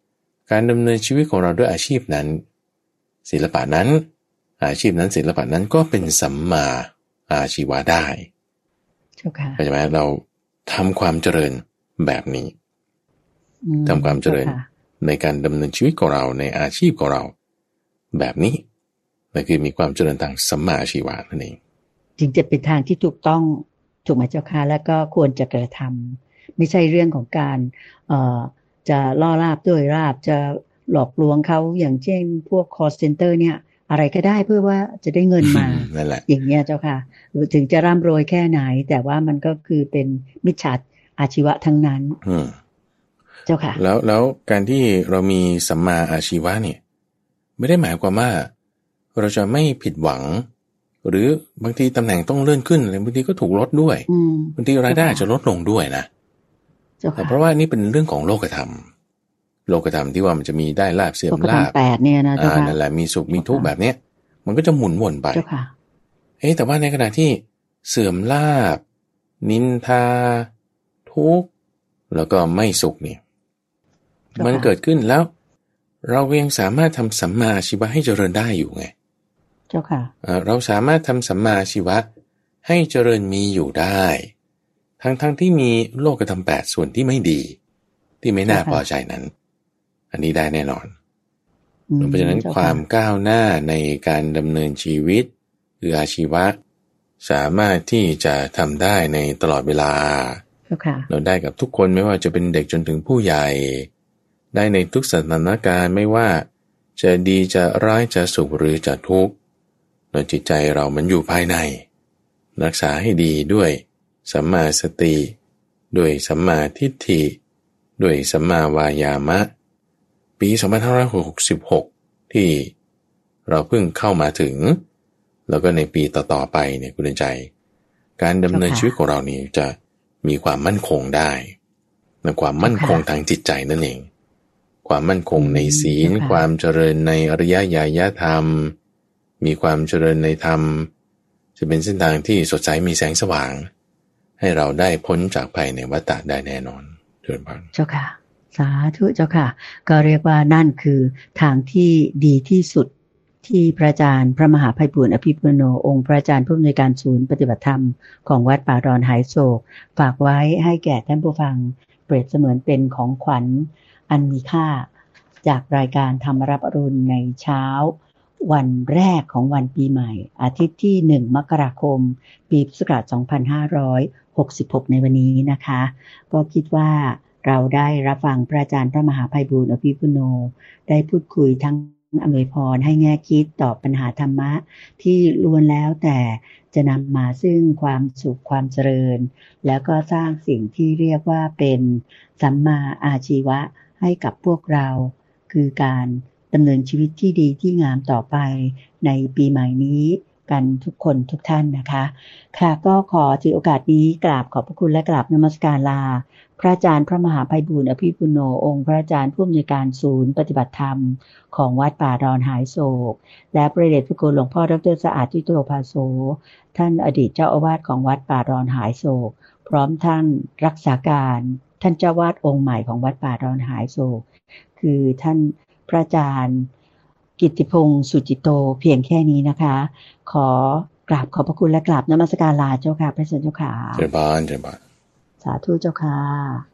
การดำเนินชีวิตของเราด้วยอาชีพนั้นศิลปะนั้นอาชีพนั้นศิลปะนั้นก็เป็นสัมมาอาชีวะได้เข้าใจไหมเราทำความเจริญแบบนี้ทำความเจริญในการดำเนินชีวิตของเราในอาชีพของเราแบบนี้นั่นคือมีความเจริญทางสัมมาอาชีวะนั่นเองจึงจะเป็นทางที่ถูกต้องถูกไหมเจ้าค่ะแล้วก็ควรจะกระทำไม่ใช่เรื่องของการเอ่อจะล่อลาบด้วยลาบจะหลอกลวงเขาอย่างเช่นพวก call center เนี่ยอะไรก็ได้เพื่อว่าจะได้เงินมานั่นแหละอย่างเงี้ยเจ้าค่ะถึงจะร่ำรวยแค่ไหนแต่ว่ามันก็คือเป็นมิจฉาอาชีวะทั้งนั้นเจ้าค่ะแล้วแล้วการที่เรามีสัมมาอาชีวะเนี่ยไม่ได้หมายความว่าเราจะไม่ผิดหวังหรือบางทีตำแหน่งต้องเลื่อนขึ้นหรือบางทีก็ถูกลดด้วยบางทีรายได้จะลดลงด้วยนะแต่เพราะว่านี่เป็นเรื่องของโลกธรรมโลกธรรมที่ว่ามันจะมีได้ลาภเสื่อมลาภแปดเนี่ยนะเจ้าค่ะนั่นแหละมีสุขมีทุกข์แบบเนี้ยมันก็จะหมุนวนไปเจ้าค่ะเอ๊ะแต่ว่าในขณะที่เสื่อมลาภนินทาทุกข์แล้วก็ไม่สุขเนี่ยมันเกิดขึ้นแล้วเรายังสามารถทำสัมมาอาชีวะให้เจริญได้อยู่ไงเจ้าค่ะเราสามารถทำสัมมาอาชีวะให้เจริญมีอยู่ได้ทั้งทั้งที่มีโลกธรรมแปดส่วนที่ไม่ดีที่ไม่น่าพอใจนั้นอันนี้ได้แน่นอนเพราะฉะนั้นความก้าวหน้าในการดำเนินชีวิตคืออาชีวะสามารถที่จะทำได้ในตลอดเวลาเราได้กับทุกคนไม่ว่าจะเป็นเด็กจนถึงผู้ใหญ่ได้ในทุกสถานการณ์ไม่ว่าจะดีจะร้ายจะสุขหรือจะทุกข์โดยจิตใจเรามันอยู่ภายในรักษาให้ดีด้วยสัมมาสติด้วยสัมมาทิฏฐิด้วยสัมมาวายามะปีสองพันห้าร้อยหกสิบหกที่เราเพิ่งเข้ามาถึงแล้วก็ในปีต่อๆไปเนี่ยคุณใจการดำเนินชีวิตของเรานี่จะมีความมั่นคงได้ในความมั่นคงทางจิตใจนั่นเองความมั่นคงในศีลความเจริญในอริยญาณธรรมมีความเจริญในธรรมจะเป็นเส้นทางที่สดใสมีแสงสว่างให้เราได้พ้นจากภัยในวัฏฏะได้แน่นอนเชิญพรเจ้าค่ะสาธุเจ้าค่ะก็เรียกว่านั่นคือทางที่ดีที่สุดที่พระอาจารย์พระมหาไพบูลย์อภิปุโนองค์พระอาจารย์ผู้อำนวยการศูนย์ปฏิบัติธรรมของวัดป่าดอนหายโศกฝากไว้ให้แก่ท่านผู้ฟังเปรียบเสมือนเป็นของขวัญอันมีค่าจากรายการธรรมรับอรุณในเช้าวันแรกของวันปีใหม่อาทิตย์ที่หนึ่งมกราคมปีพุทธศักราชสองพันห้าร้อยหกสิบหกในวันนี้นะคะก็คิดว่าเราได้รับฟังพระอาจารย์พระมหาไพบูลย์อภิปุโนได้พูดคุยทั้งอำนวยพรให้แง่คิดตอบปัญหาธรรมะที่ล้วนแล้วแต่จะนำมาซึ่งความสุขความเจริญแล้วก็สร้างสิ่งที่เรียกว่าเป็นสัมมาอาชีวะให้กับพวกเราคือการดำเนินชีวิตที่ดีที่งามต่อไปในปีใหม่นี้กันทุกคนทุกท่านนะคะค่ะก็ขอถือโอกาสนี้กราบขอบพระคุณและกราบนมัสการลาพระอาจารย์พระมหาไพบูลย์อภิปุโนองค์พระอาจารย์ผู้อำนวยการศูนย์ปฏิบัติธรรมของวัดป่าดอนหายโศกและพระเดชพระคุณหลวงพ่อดร.สะอาดทิโตภาโสท่านอดีตเจ้าอาวาสของวัดป่าดอนหายโศกพร้อมท่านรักษาการท่านเจ้าวาดองค์ใหม่ของวัดป่าดอนหายโศกคือท่านพระอาจารย์กิตติพงษ์สุจิตโตเพียงแค่นี้นะคะขอกราบขอบพระคุณและกราบนมัสการลาเจ้าค่ะพระเจ้าค่ะเจ้าบ้านเจ้าบ้านสาธุเจ้าค่ะ